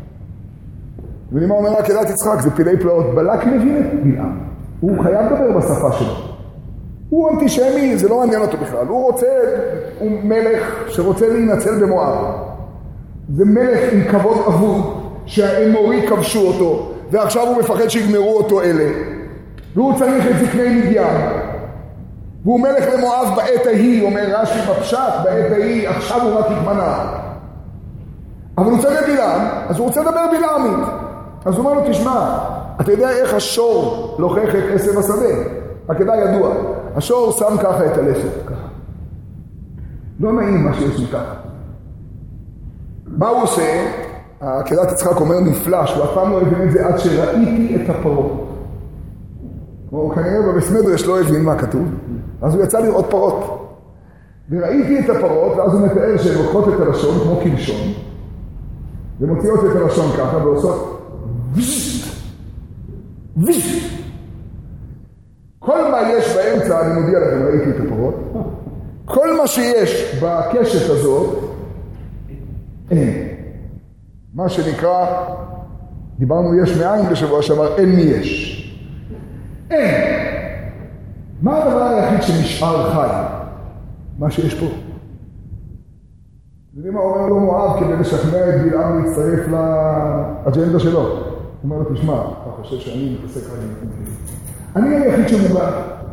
ומה אומר עקדת יצחק? זה פילי פלאות. בלק מבין את בלעם. הוא חייב לדבר בשפה שלו. הוא אנטישמי, זה לא מעניין אותו בכלל. הוא מלך שרוצה להינצל במואב. זה מלך עם כבוד אבוד, שהאמורי כבשו אותו, ועכשיו הוא מפחד שיגמרו אותו אלה. והוא צריך את זקני מדיין. והוא מלך למואב בעת ההיא, אומר רש"י בפשט, בעת ההיא, עכשיו הוא רק התמנה. אבל הוא צריך בלעם, אז הוא רוצה לדבר בלעמית. אז הוא אומר לו, תשמע, אתה יודע איך השור לוחך את עשב השדה? עקדה ידוע. השור שם ככה את הלסת, ככה. לא נעים מה שיש לי ככה. מה הוא עושה? עקדת יצחק אומר נפלא, שהוא אף פעם לא הבין את זה עד שראיתי את הפרות. הוא כנראה בבית מדרש לא הבין מה כתוב. אז הוא יצא לראות פרות. וראיתי את הפרות, ואז הוא מתאר שהן לוקחות את הלשון כמו קלשון. ומוציאות את הלשון ככה ועושות ויש. כל מה יש באמצע, אני מודיע לכם, ראיתי את הפרות. כל מה שיש בקשת הזאת, אין. מה שנקרא, דיברנו יש מאין בשבוע שעבר, אין מי יש. אין. מה הדבר היחיד שנשאר חי? מה שיש פה. יודעים מה אומר לו מואב כדי לשכנע את בלעם להצטרף לאג'נדה שלו? הוא אומר לו, תשמע, אתה חושב שאני מתעסק רק עם אני היחיד שמוגן.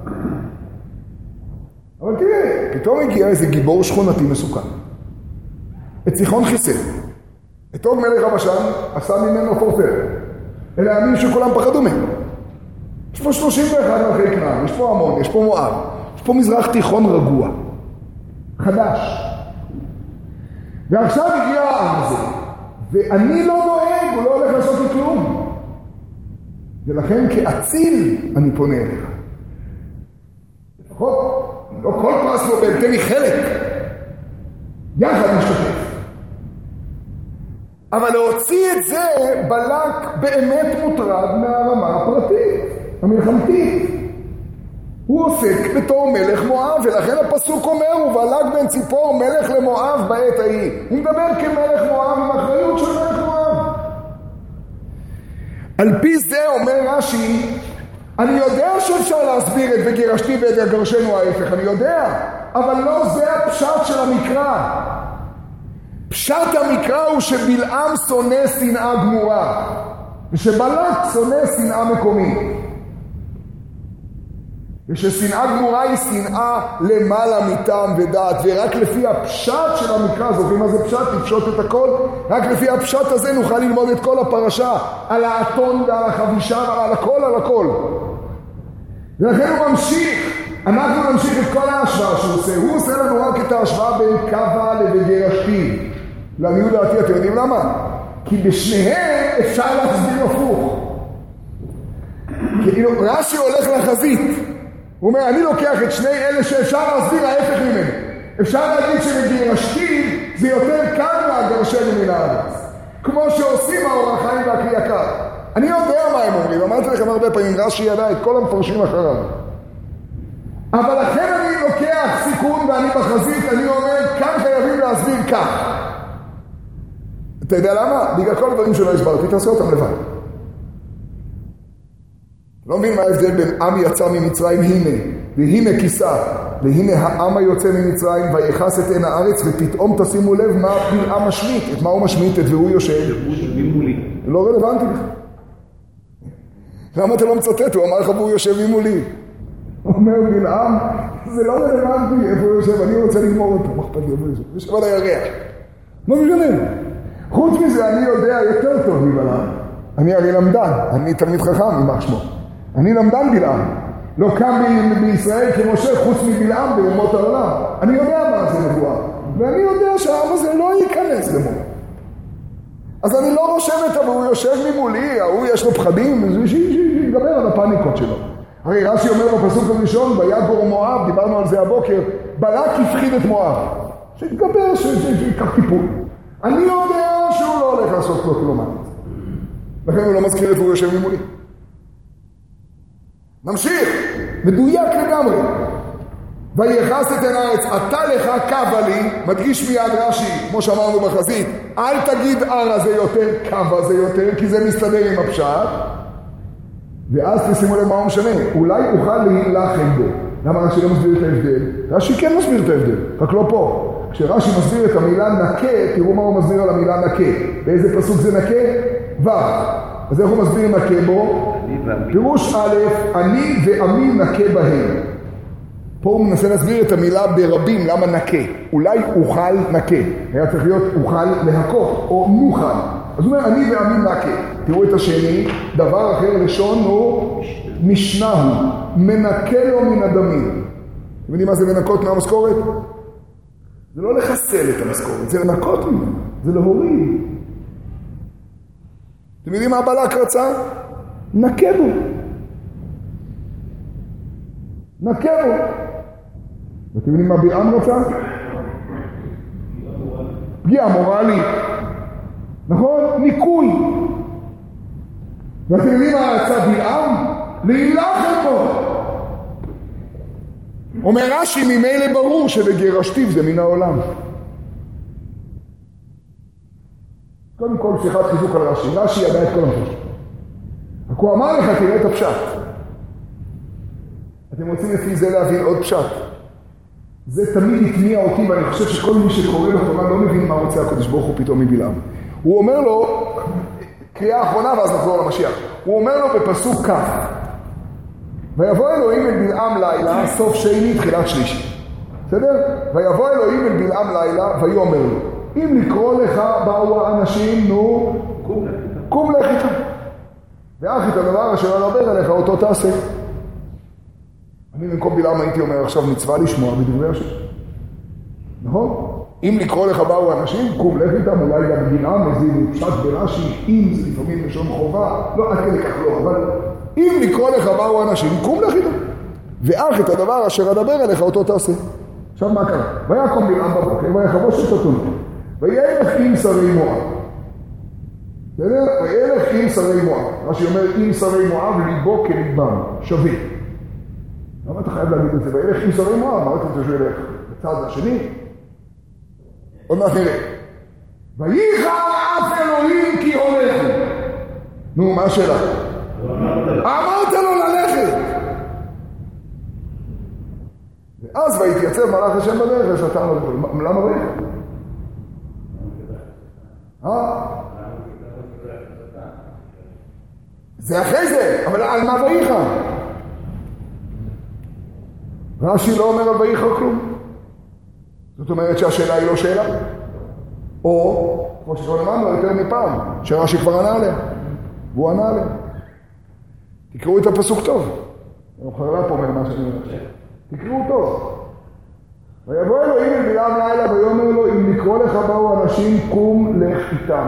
אבל תראה, פתאום הגיע איזה גיבור שכונתי מסוכן. את סיחון חיסל. את אוג מלך הבשן עשה ממנו פורפר. אלה העמים שכולם פחדו מהם. יש פה 31 מלכי כנען, יש פה המון, יש פה מואב. יש פה מזרח תיכון רגוע. חדש. ועכשיו הגיע העם הזה. ואני לא דואג, הוא לא הולך לעשות לי כלום. ולכן כאציל אני פונה אליך. לפחות, לא כל פרס נובל, תן לי חלק. יחד נשתתף. אבל להוציא את זה, בלק באמת מוטרד מהרמה הפרטית, המלחמתית. הוא עוסק בתור מלך מואב, ולכן הפסוק אומר, ובלק בן ציפור מלך למואב בעת ההיא. הוא מדבר כמלך מואב עם אחריות של מלך מואב. על פי זה אומר רש"י, אני יודע שאפשר להסביר את וגירשתי ואת יגרשנו ההפך, אני יודע, אבל לא זה הפשט של המקרא. פשט המקרא הוא שבלעם שונא שנאה גמורה, ושבלק שונא שנאה מקומית. וששנאה גמורה היא שנאה למעלה מטעם ודעת, ורק לפי הפשט של המקרא, זוכרים מה זה פשט? תפשוט את הכל, רק לפי הפשט הזה נוכל ללמוד את כל הפרשה, על האתון ועל החבישה ועל הכל, על הכל. ולכן הוא ממשיך, אנחנו נמשיך את כל ההשוואה שהוא עושה, הוא עושה לנו רק את ההשוואה בין קווה לוגירשתי. לעניות דעתי, אתם יודעים למה? כי בשניהם אפשר להסביר הפוך. כאילו רש"י הולך לחזית, הוא אומר, אני לוקח את שני אלה שאפשר להסביר ההפך ממנו. אפשר להגיד שבגירשתי זה יותר קל מהגרשנו מן הארץ. כמו שעושים האור החיים והכלי יקר. אני יודע מה הם אומרים, אמרתי לכם הרבה פעמים, רש"י ידע את כל המפרשים אחריו. אבל לכן אני לוקח סיכון ואני בחזית, אני אומר, כאן חייבים להסביר כך. אתה יודע למה? בגלל כל הדברים שלא הסברתי, תעשה אותם לבד. לא מבין מה ההבדל בין עם יצא ממצרים הנה, והנה כיסה, והנה העם היוצא ממצרים, ויחס את עין הארץ, ופתאום תשימו לב מה בלעם משמיט, את מה הוא משמיט, את והוא יושב. זה לא רלוונטי לך. למה אתה לא מצטט? הוא אמר לך והוא יושב ממולי. הוא אומר בלעם, זה לא רלוונטי איפה הוא יושב, אני רוצה לגמור אותו. מה אכפת לי איפה הוא יושב? יושב על הירח. מה משנה? חוץ מזה אני יודע יותר טוב מבלעם. אני הרי למדן, אני תלמיד חכם, יימח שמו. אני למדן בלעם. לא קם בישראל כמשה חוץ מבלעם באומות העולם. אני יודע מה זה נבואה. ואני יודע שהעם הזה לא ייכנס למות. אז אני לא רושם את זה, והוא יושב ממולי, הוא יש לו פחדים, שידבר על הפניקות שלו. הרי רש"י אומר בפסוק הראשון, ויגור מואב, דיברנו על זה הבוקר, בלק הפחיד את מואב. שיתגבר, שיקח טיפול. אני יודע שהוא לא הולך לעשות לו כלום. לכן הוא לא מזכיר את והוא יושב ממולי. נמשיך, מדויק לגמרי. ויחס את עין הארץ, אתה לך קווה לי, מדגיש מיד רש"י, כמו שאמרנו בחזית, אל תגיד ערה זה יותר, קווה זה יותר, כי זה מסתדר עם הפשט. ואז תשימו לב מה הוא משנה, אולי אוכל להילחם בו. למה רש"י לא מסביר את ההבדל? רש"י כן מסביר את ההבדל, רק לא פה. כשרש"י מסביר את המילה נקה, תראו מה הוא מסביר על המילה נקה. באיזה פסוק זה נקה? ו'. אז איך הוא מסביר נקה בו? פירוש א', אני ועמי נקה בהם. פה הוא מנסה להסביר את המילה ברבים, למה נקה. אולי אוכל נקה. היה צריך להיות אוכל להכות, או נוכל. אז הוא אומר, אני ועמי נקה. תראו את השני, דבר אחר לשון הוא משנה הוא. מנקה לו מן הדמים. אתם יודעים מה זה לנקות מהמשכורת? זה לא לחסל את המשכורת, זה לנקות ממנו, זה להוריד. אתם יודעים מה בלק רצה? נקה בו. נקה בו. ואתם יודעים מה בלעם רצה? פגיעה מורלית. נכון? ניקוי. ואתם יודעים מה רצה בלעם? להילחם בו. אומר רש"י, ממילא ברור שבגירשתיו זה מן העולם. קודם כל, שיחת חיזוק על רש"י. רש"י ידע את כל המפרשים. רק הוא אמר לך, תראה את הפשט. אתם רוצים לפי זה להבין עוד פשט. זה תמיד התניע אותי, ואני חושב שכל מי שקורא בתורה לא מבין מה רוצה הקדוש ברוך הוא פתאום מבלעם. הוא אומר לו, קריאה אחרונה ואז נחזור למשיח. הוא אומר לו בפסוק כ' ויבוא אלוהים אל בלעם לילה, סוף שני, תחילת שלישי. בסדר? ויבוא אלוהים אל בלעם לילה, ויאמר לו, אם לקרוא לך באו האנשים, נו, קום לך איתם. ואך את הדבר אשר אדבר אליך, אותו תעשה. אני במקום בלעם הייתי אומר עכשיו מצווה לשמוע בדברי השם. נכון? אם לקרוא לך באו האנשים, קום לך איתם, אולי גם בלעם, איזה פשט ברש"י, אם זה לפעמים לשון חובה, לא, עד כדי כך לא, אבל אם לקרוא לך באו האנשים, קום לך איתם. ואך את הדבר אשר אדבר אליך, אותו תעשה. עכשיו מה קרה? ויקום בלעם בבוקר, ויחבוש את התונה. וילך עם שרי מואב. בסדר? וילך עם שרי מואב. מה שאומר עם שרי מואב, ליבו כליבם, שווה. למה אתה חייב להגיד את זה? וילך עם שרים רע, מה אתה רוצה שהוא ילך? בצד השני? עוד מעט נראה. וייחר אף אלוהים כי הולכו. נו, מה השאלה? אמרת לו ללכת. ואז והתייצב מלאך השם בדרך ושתם לו. למה וייחר? זה אחרי זה, אבל על מה וייחר? רש"י לא אומר על וייחר כלום. זאת אומרת שהשאלה היא לא שאלה. או, כמו שכבר אמרנו יותר מפעם, שרש"י כבר ענה עליה. והוא ענה עליה. תקראו את הפסוק טוב. הרב חרל"פ אומר מה שאני אומר. תקראו טוב. ויבוא אלוהים אל בלעם לילה ויאמר לו, אם לקרוא לך באו אנשים, קום לך איתם.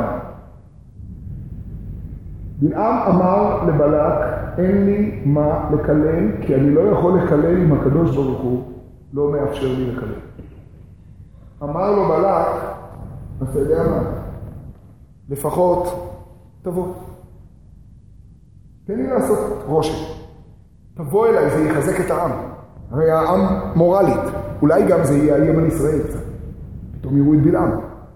בלעם אמר לבלק, אין לי מה לקלל, כי אני לא יכול לקלל אם הקדוש ברוך הוא לא מאפשר לי לקלל. אמר לו בלק, אתה יודע מה? לפחות תבוא. תן לי לעשות רושם. תבוא אליי, זה יחזק את העם. הרי העם מורלית. אולי גם זה יאיים על ישראל קצת. פתאום יראו את בלעם.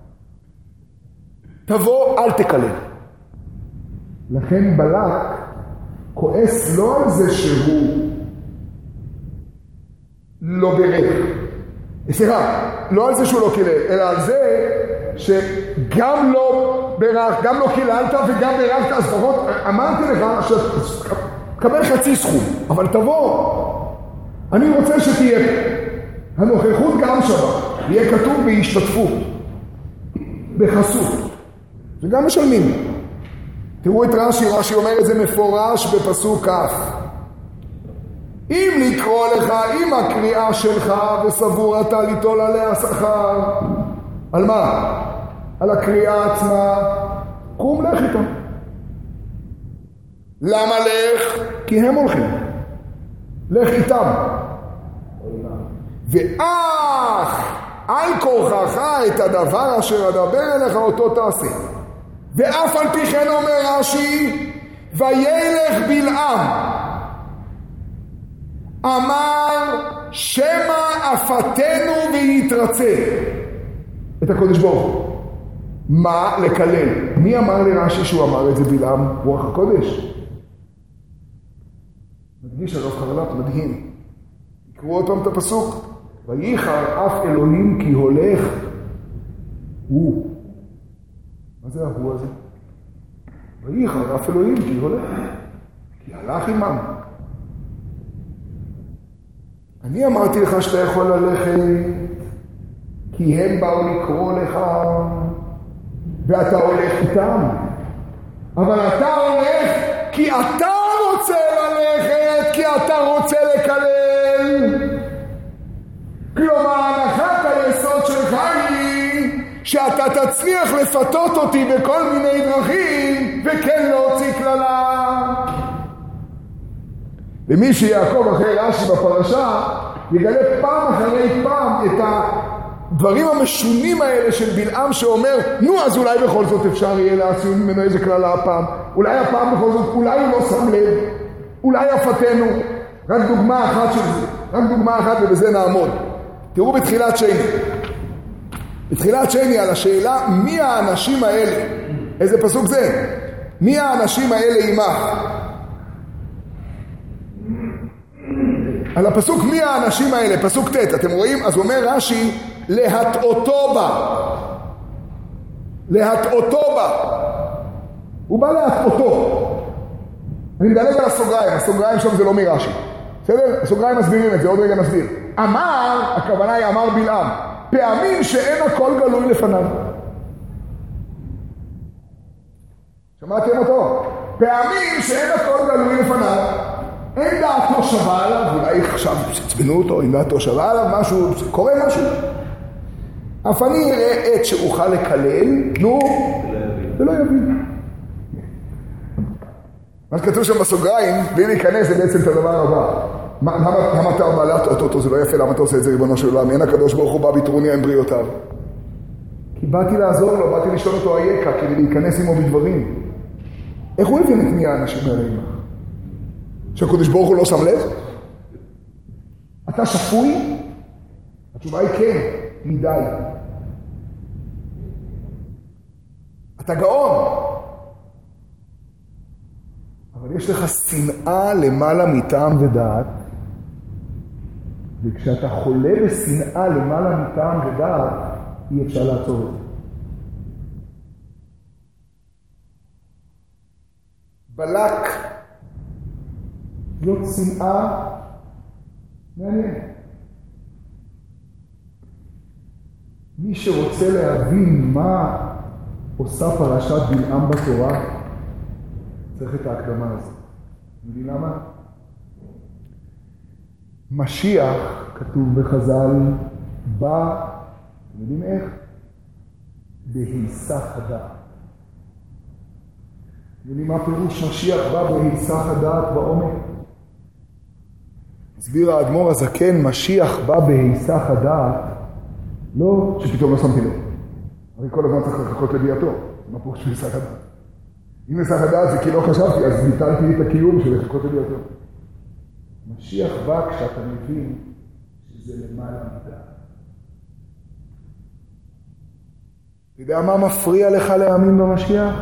תבוא, אל תקלל. לכן בלק כועס לא על זה שהוא לא ברך. סליחה, לא על זה שהוא לא קילל, אלא על זה שגם לא ברך, גם לא קיללת וגם ברכת, אז לפחות אמרתי לך שתקבל חצי סכום, אבל תבוא. אני רוצה שתהיה הנוכחות גם שווה, יהיה כתוב בהשתתפות, בחסות, וגם משלמים. תראו את רש"י, רש"י אומר את זה מפורש בפסוק כ'. אם לקרוא לך, אם הקריאה שלך וסבור אתה ליטול עליה שכר. על מה? על הקריאה עצמה. קום לך איתם. למה לך? כי הם הולכים. לך איתם. ואך על כורחך את הדבר אשר אדבר אליך אותו תעשה. ואף על פי כן אומר רש"י, וילך בלעם אמר שמא אפתנו ויתרצה את הקודש ברוך הוא. מה? לקלל. מי אמר לרש"י שהוא אמר את זה? בלעם, רוח הקודש. מדגיש הרב חרל"פ, מדהים. תקראו אותם את הפסוק. וייחר אף אלוהים כי הולך הוא. מה זה ההוא הזה? וייחר אף אלוהים כי הולך. כי הלך עמם. אני אמרתי לך שאתה יכול ללכת, כי הם באו לקרוא לך, ואתה הולך איתם. אבל אתה הולך כי אתה רוצה ללכת, כי אתה רוצה לקלל. כלומר, הנחת היסוד שלך היא שאתה תצליח לפתות אותי בכל מיני דרכים, וכן להוציא כללה. ומי שיעקב אחרי רש"י בפרשה, יגלה פעם אחרי פעם את הדברים המשונים האלה של בלעם שאומר, נו אז אולי בכל זאת אפשר יהיה להציע ממנו איזה כללה הפעם, אולי הפעם בכל זאת, אולי הוא לא שם לב, אולי אפתנו. רק דוגמה אחת של זה, רק דוגמה אחת ובזה נעמוד. תראו בתחילת שני. בתחילת שני על השאלה מי האנשים האלה, איזה פסוק זה? מי האנשים האלה עמך? על הפסוק מי האנשים האלה, פסוק ט', אתם רואים? אז הוא אומר רש"י, להטעותו בה. להטעותו בה. הוא בא להטעותו. אני מדלג על הסוגריים, הסוגריים שם זה לא מרש"י. בסדר? הסוגריים מסבירים את זה, עוד רגע נסביר. אמר, הכוונה היא אמר בלעם, פעמים שאין הכל גלוי לפניו. שמעתם אותו? פעמים שאין הכל גלוי לפניו. אין דעתו שווה עליו, אולי עכשיו צבנו אותו, אם דעתו שווה עליו, משהו, קורה משהו. אף אני אראה את שאוכל לקלל, נו, ולא יבין. מה שכתוב שם בסוגריים, בלי להיכנס זה בעצם את הדבר הבא. למה אתה בא להטעות אותו, זה לא יפה, למה אתה עושה את זה ריבונו של עולם? אין הקדוש ברוך הוא בא ביטרוניה עם בריאותיו. כי באתי לעזור לו, באתי לשאול אותו היקה, כדי להיכנס עמו בדברים. איך הוא הבין את מי האנשים האלה עמך? שהקדוש ברוך הוא לא שם לב? אתה שפוי? התשובה היא כן, מדי. אתה גאון. אבל יש לך שנאה למעלה מטעם ודעת, וכשאתה חולה בשנאה למעלה מטעם ודעת, אי אפשר לעצור את זה. בלק, זאת שנאה מעניינת. מי שרוצה להבין מה עושה פרשת בלעם בתורה, צריך את ההקדמה הזאת. מבין למה? משיח, כתוב בחז"ל, בא, אתם יודעים איך? בהיסח הדעת. אתם יודעים מה פירוש משיח בא בהיסח הדעת בעומק? הסביר האדמו"ר הזקן, משיח בא בהיסח הדעת, לא שפתאום לא שמתי לו. הרי כל הזמן צריך לחכות לביאתו. מה פירוש בהיסח הדעת? אם היסח הדעת זה כי לא חשבתי, אז ביטלתי את הקיום של לחכות לביאתו. משיח בא כשאתה מבין שזה למעלה מדי. אתה יודע מה מפריע לך להאמין במשיח?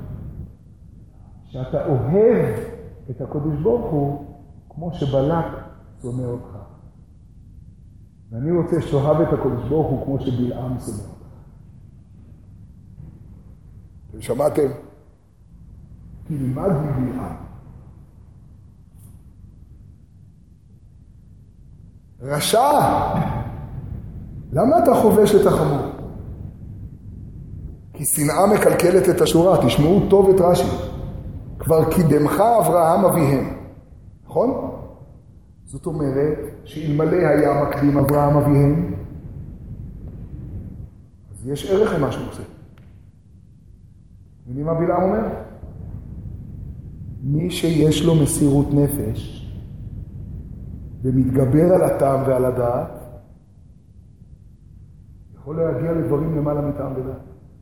שאתה אוהב את הקדוש ברוך הוא כמו שבלק שונא אותך. ואני רוצה שתאהב את הקדוש ברוך הוא כמו שבלעם שונא אותך. אתם שמעתם? תלמד מבלעם. רשע! למה אתה חובש את החמור? כי שנאה מקלקלת את השורה. תשמעו טוב את רש"י. כבר קידמך אברהם אביהם. נכון? זאת אומרת שאלמלא היה מקדים אברהם אביהם, אז יש ערך למה שהוא עושה. יודעים מה בלעם אומר? מי שיש לו מסירות נפש ומתגבר על הטעם ועל הדעת, יכול להגיע לדברים למעלה מטעם ודעת.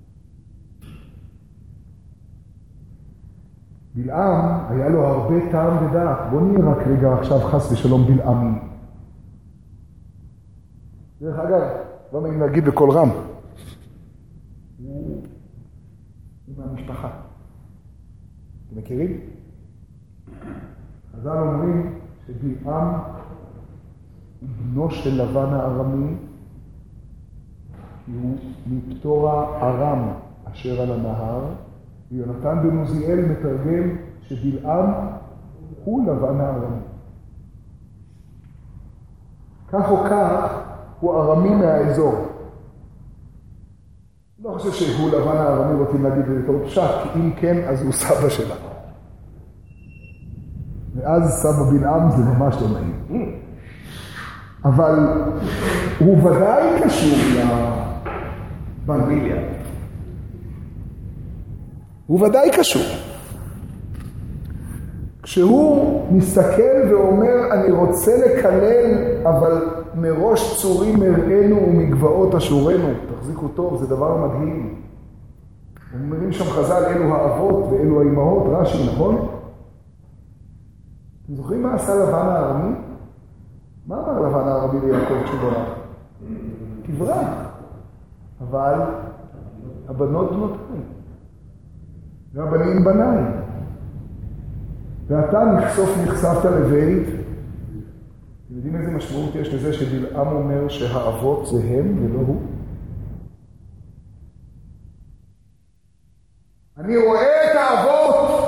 בלעם היה לו הרבה טעם ודעת. בוא נראה רק רגע עכשיו חס ושלום בלעמי. דרך אגב, לא נעים להגיד בקול רם. הוא מהמשפחה. אתם מכירים? חז"ל אומרים שבלעם הוא בנו של לבן הארמי, הוא מפטורה ארם אשר על הנהר, ויונתן בן עוזיאל מתרגם שבלעם הוא לבן הארמי. כך או כך הוא ארמי מהאזור. לא חושב שהוא לבן הארמי, רוצים להגיד את זה יותר פשט, כי אם כן אז הוא סבא שלה. ואז סבא בלעם זה ממש לא נעים. אבל הוא ודאי קשור לבנביליה. הוא ודאי קשור. כשהוא מסתכל ואומר, אני רוצה לקלל, אבל מראש צורים הראינו ומגבעות אשורנו. תחזיקו טוב, זה דבר מדהים. אומרים שם חז"ל, אלו האבות ואלו האימהות, רש"י, נכון? אתם זוכרים מה עשה לבן הארמי? מה אמר לבן הארמי ליעקב כשברח? תברח. אבל הבנות בנותיים. והבנים בניים. ואתה נחשפת לבית. אתם יודעים איזה משמעות יש לזה שבלעם אומר שהאבות זה הם ולא הוא? אני רואה את האבות.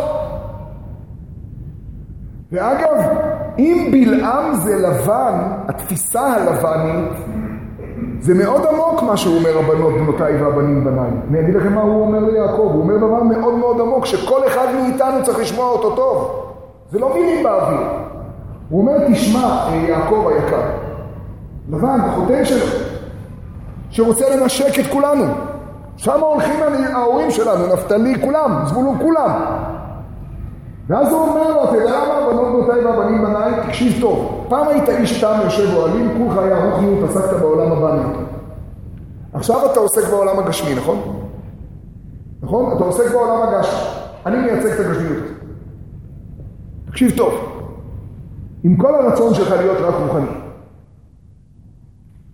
ואגב, אם בלעם זה לבן, התפיסה הלבנית, זה מאוד עמוק מה שהוא אומר, הבנות בנותיי והבנים בניי. אני אגיד לכם מה הוא אומר ליעקב. הוא אומר דבר מאוד מאוד עמוק, שכל אחד מאיתנו צריך לשמוע אותו טוב. זה לא מילים באוויר. הוא אומר, תשמע, יעקב היקר, לבן, חותן שלו, שרוצה לנשק את כולנו. שם הולכים ההורים שלנו, נפתלי, כולם, זבולון, כולם. ואז הוא אומר לו, אתה יודע מה, הבנות בנותיי והבנים בניי, תקשיב טוב. פעם היית איש תם יושב אוהלים, כולך היה רוחניות, עסקת בעולם הבא. עכשיו אתה עוסק בעולם הגשמי, נכון? נכון? אתה עוסק בעולם הגשמי. אני מייצג את הגשמיות הזאת. תקשיב טוב. עם כל הרצון שלך להיות רק רוחני.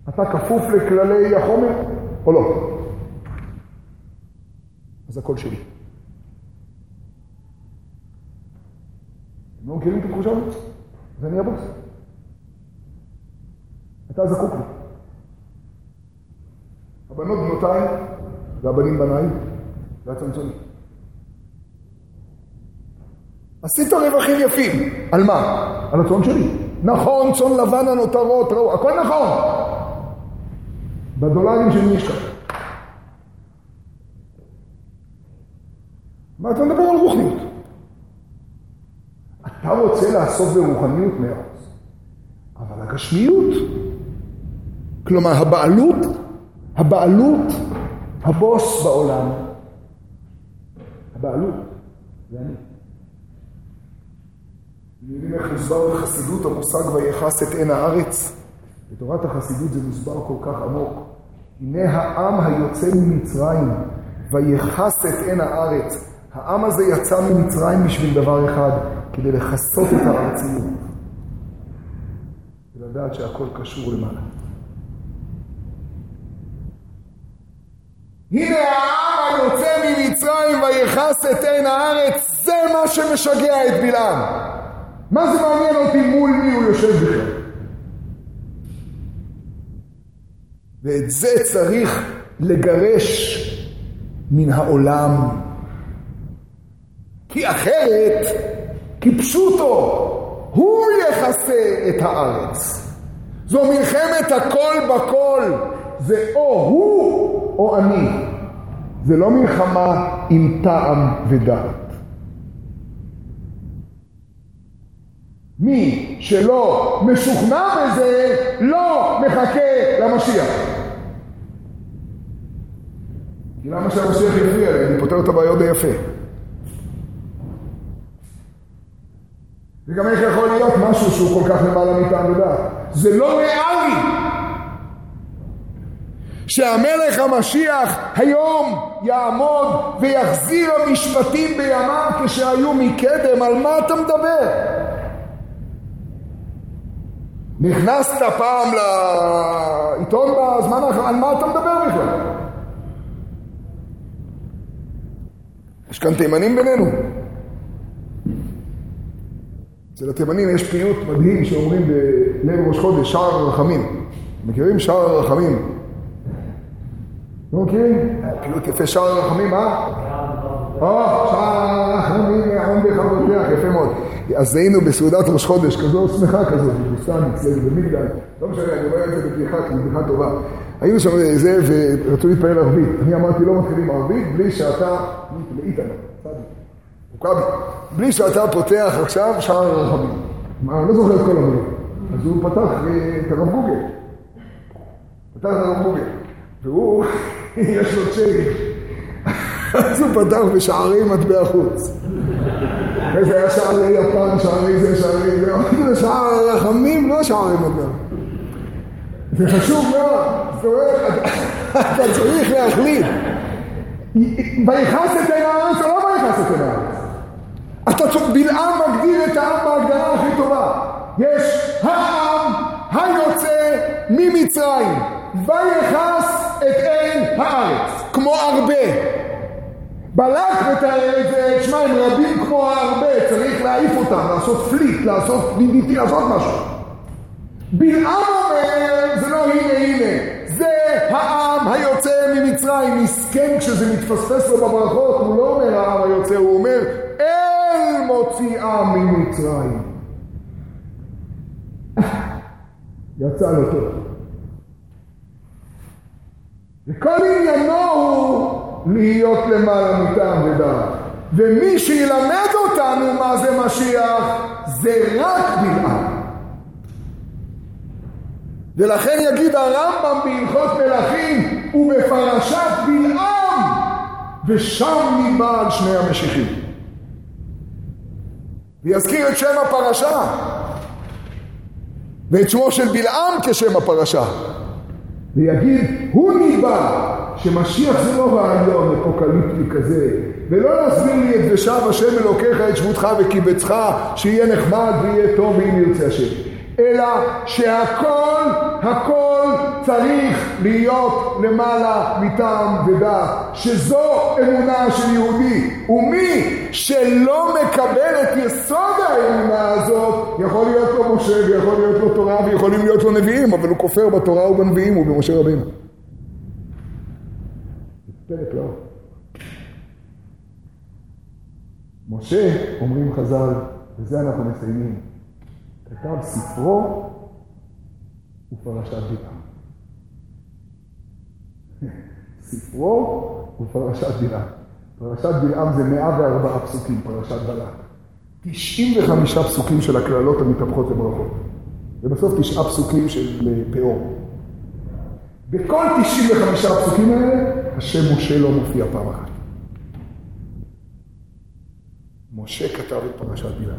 אתה כפוף לכללי החומר או לא? אז הכל שלי. אתם לא מכירים את התחושה הזאת? אז אני הבוס. אתה זקוק לי. הבנות בנותיי והבנים בניי והצמצונים. עשית רווחים יפים. על מה? על הצאן שלי. נכון, צאן לבן הנותרות, ראו, הכל נכון. בדולרים שלי יש כאן. מה אתה מדבר על רוחניות? אתה רוצה לעסוק ברוחניות מאוד. אבל הגשמיות, כלומר הבעלות, הבוס בעולם, הבעלות, זה אני. יודעים איך מוסבר בחסידות המושג ויחס את עין הארץ? בתורת החסידות זה מוסבר כל כך עמוק. הנה העם היוצא ממצרים ויחס את עין הארץ. העם הזה יצא ממצרים בשביל דבר אחד, כדי לחסות את הארציות. ולדעת שהכל קשור למעלה. הנה העם היוצא ממצרים ויחס את עין הארץ, זה מה שמשגע את בלעם. מה זה מעניין אותי מול מי הוא יושב בכלל? ואת זה צריך לגרש מן העולם. כי אחרת, כי פשוטו, הוא יחסה את הארץ. זו מלחמת הכל בכל. זה או הוא או אני. זה לא מלחמה עם טעם ודעת. מי שלא משוכנע בזה, לא מחכה למשיח. כי למה שהמשיח יפריע לי? אני פותר את הבעיות די יפה. וגם איך יכול להיות משהו שהוא כל כך למעלה מטעם ודעת? זה לא ריאלי. שהמלך המשיח היום יעמוד ויחזיר המשפטים בימיו כשהיו מקדם. על מה אתה מדבר? נכנסת פעם לעיתון בזמן האחרון, על מה אתה מדבר בכלל? יש כאן תימנים בינינו. אצל התימנים יש פיוט מדהים שאומרים בליל ראש חודש, שער הרחמים. מכירים שער הרחמים? לא מכירים? פיוט יפה, שער הרחמים, שער הרחמים, יעון בחברותיך, יפה מאוד. אז היינו בסעודת ראש חודש, כזו שמחה כזו, בסתם, אצלנו, במגדל. לא משנה, אני אומר את זה בבדיחה, כי בדיחה טובה. היינו שם זה, ורצו להתפעל ערבית. אני אמרתי, לא מתחילים ערבית, בלי שאתה, בלי שאתה פותח עכשיו שער הרחמים. אני לא זוכר את כל המילים. אז הוא פתח את הרב גוגל. והוא, יש לו צ'ייק. אז הוא פתח בשערי מטבע חוץ. זה היה שערי יפן, שערי זה, שערי זה. זה שער הרחמים, לא שערי מטבע. זה חשוב מאוד. זאת אומרת, אתה צריך להחליט. ויחס את עין הארץ או לא ויחס את עין הארץ? בלעם מגדיר את העם בהגדרה הכי טובה. יש העם היוצא ממצרים ויחס את עין הארץ, כמו הרבה. בלק מתאר את זה, תשמע, הם רבים כמו הרבה, צריך להעיף אותם, לעשות פליט, לעשות בידיתי, לעשות משהו. בלעם אומר, זה לא הנה, זה העם היוצא ממצרים. מסכן כשזה מתפספס לו בברכות, הוא לא אומר העם היוצא, הוא אומר אל מוציאם ממצרים. יצא לו טוב. וכל עניינו הוא להיות למעלה מטעם ודעת. ומי שילמד אותנו מה זה משיח, זה רק בלעם. ולכן יגיד הרמב"ם בהלכות מלכים ובפרשת בלעם, ושם ניבא על שני המשיחים. ויזכיר את שם הפרשה ואת שמו של בלעם כשם הפרשה, ויגיד הוא ניבא שמשיח זה לא רעיון אפוקליפטי כזה, ולא להסביר לי את ושב השם אלוקיך את שבותך וקיבצך שיהיה נחמד ויהיה טוב ואם ירצה השם, אלא הכל צריך להיות למעלה מטעם ודעת, שזו אמונה של יהודי. ומי שלא מקבל את יסוד האמונה הזאת, יכול להיות לו משה ויכול להיות לו תורה ויכולים להיות לו נביאים, אבל הוא כופר בתורה ובנביאים ובמשה רבינו. פרק לא. משה, אומרים חז"ל, וזה אנחנו מסיימים, כתב ספרו ופרשת בלעם. ספרו ופרשת בלעם. פרשת בלעם זה 104 פסוקים, פרשת בלק. 95 פסוקים של הכללות המתהפכות לברכות. ובסוף 9 פסוקים של פאור. בכל 95 הפסוקים האלה, השם משה לא מופיע פעם אחת. משה כתב את פרשת בלעם.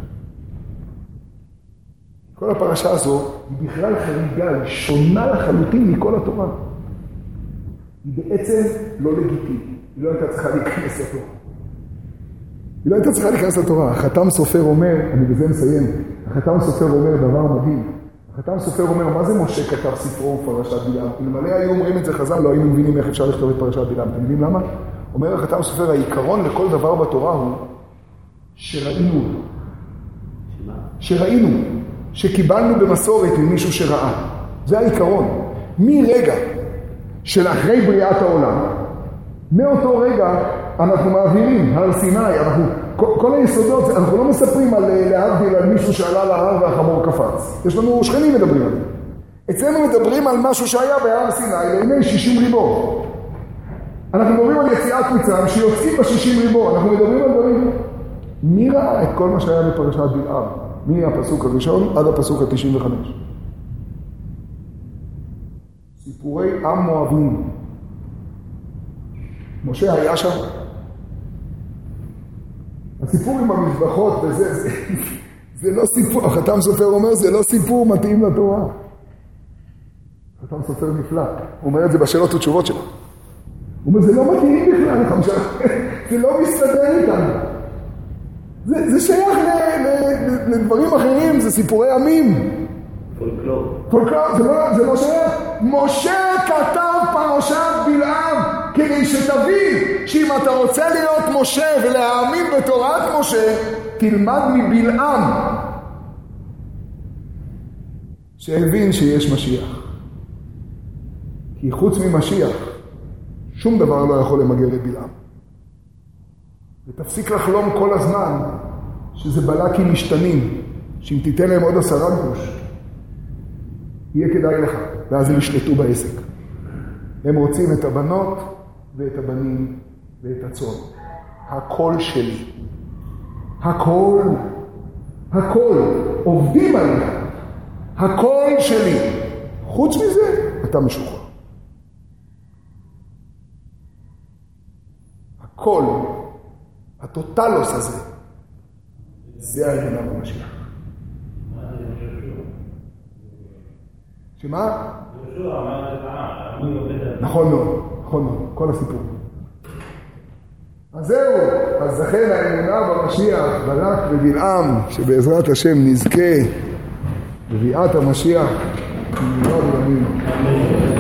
כל הפרשה הזו היא בכלל חריגה, היא שונה לחלוטין מכל התורה. היא בעצם לא לגיטימית. היא לא הייתה צריכה להיכנס לתורה. היא לא הייתה צריכה להיכנס לתורה. החתם סופר אומר, אני בזה מסיים, החתם סופר אומר דבר מדהים. החתם סופר אומר, מה זה משה כתב ספרו ופרשת בלעם? אלמלא היו אומרים את זה חז"ל, לא היינו מבינים איך אפשר לכתוב את פרשת בלעם. אתם יודעים למה? אומר החתם סופר, העיקרון לכל דבר בתורה הוא שראינו. שראינו. שקיבלנו במסורת ממישהו שראה. זה העיקרון. מרגע של אחרי בריאת העולם, מאותו רגע אנחנו מעבירים, הר סיני, כל היסודות, אנחנו לא מספרים להבדיל על מישהו שעלה להר והחמור קפץ. יש לנו שכנים מדברים על זה. אצלנו מדברים על משהו שהיה בהר סיני לעיני 60 ריבוע. אנחנו מדברים על יציאת מצרים שיוצאים ב-60 ריבוע. אנחנו מדברים על דברים. מי ראה את כל מה שהיה בפרשת בלעם? מהפסוק הראשון עד הפסוק ה-95. סיפורי עם מואבים. משה היה שם. הסיפור עם המזבחות וזה, זה לא סיפור, החתם סופר אומר, זה לא סיפור מתאים לתורה. החתם סופר נפלא. הוא אומר את זה בשאלות ותשובות שלו. הוא אומר, זה לא מתאים בכלל, זה לא מסתדר איתנו. זה שייך לדברים אחרים, זה סיפורי עמים. פולקלור, זה לא שייך. משה כתב פרשת בלעם כדי שתבין שאם אתה רוצה להיות משה ולהאמין בתורת משה, תלמד מבלעם שהבין שיש משיח. כי חוץ ממשיח שום דבר לא יכול למגר את בלעם. ותפסיק לחלום כל הזמן שזה בלקים משתנים, שאם תיתן להם עוד 10 גרוש יהיה כדאי לך, ואז הם ישלטו בעסק. הם רוצים את הבנות ואת הבנים ואת הצאן. הכל שלי. הכל עובדים עליך. הכל שלי. חוץ מזה אתה משוחרר. הכל, הטוטלוס הזה, זה האמונה במשיח. שמה? נכון מאוד, כל הסיפור. אז זהו, אז לכן האמונה במשיח, בלק ובלעם, שבעזרת השם נזכה בביאת המשיח, מאוד רבים.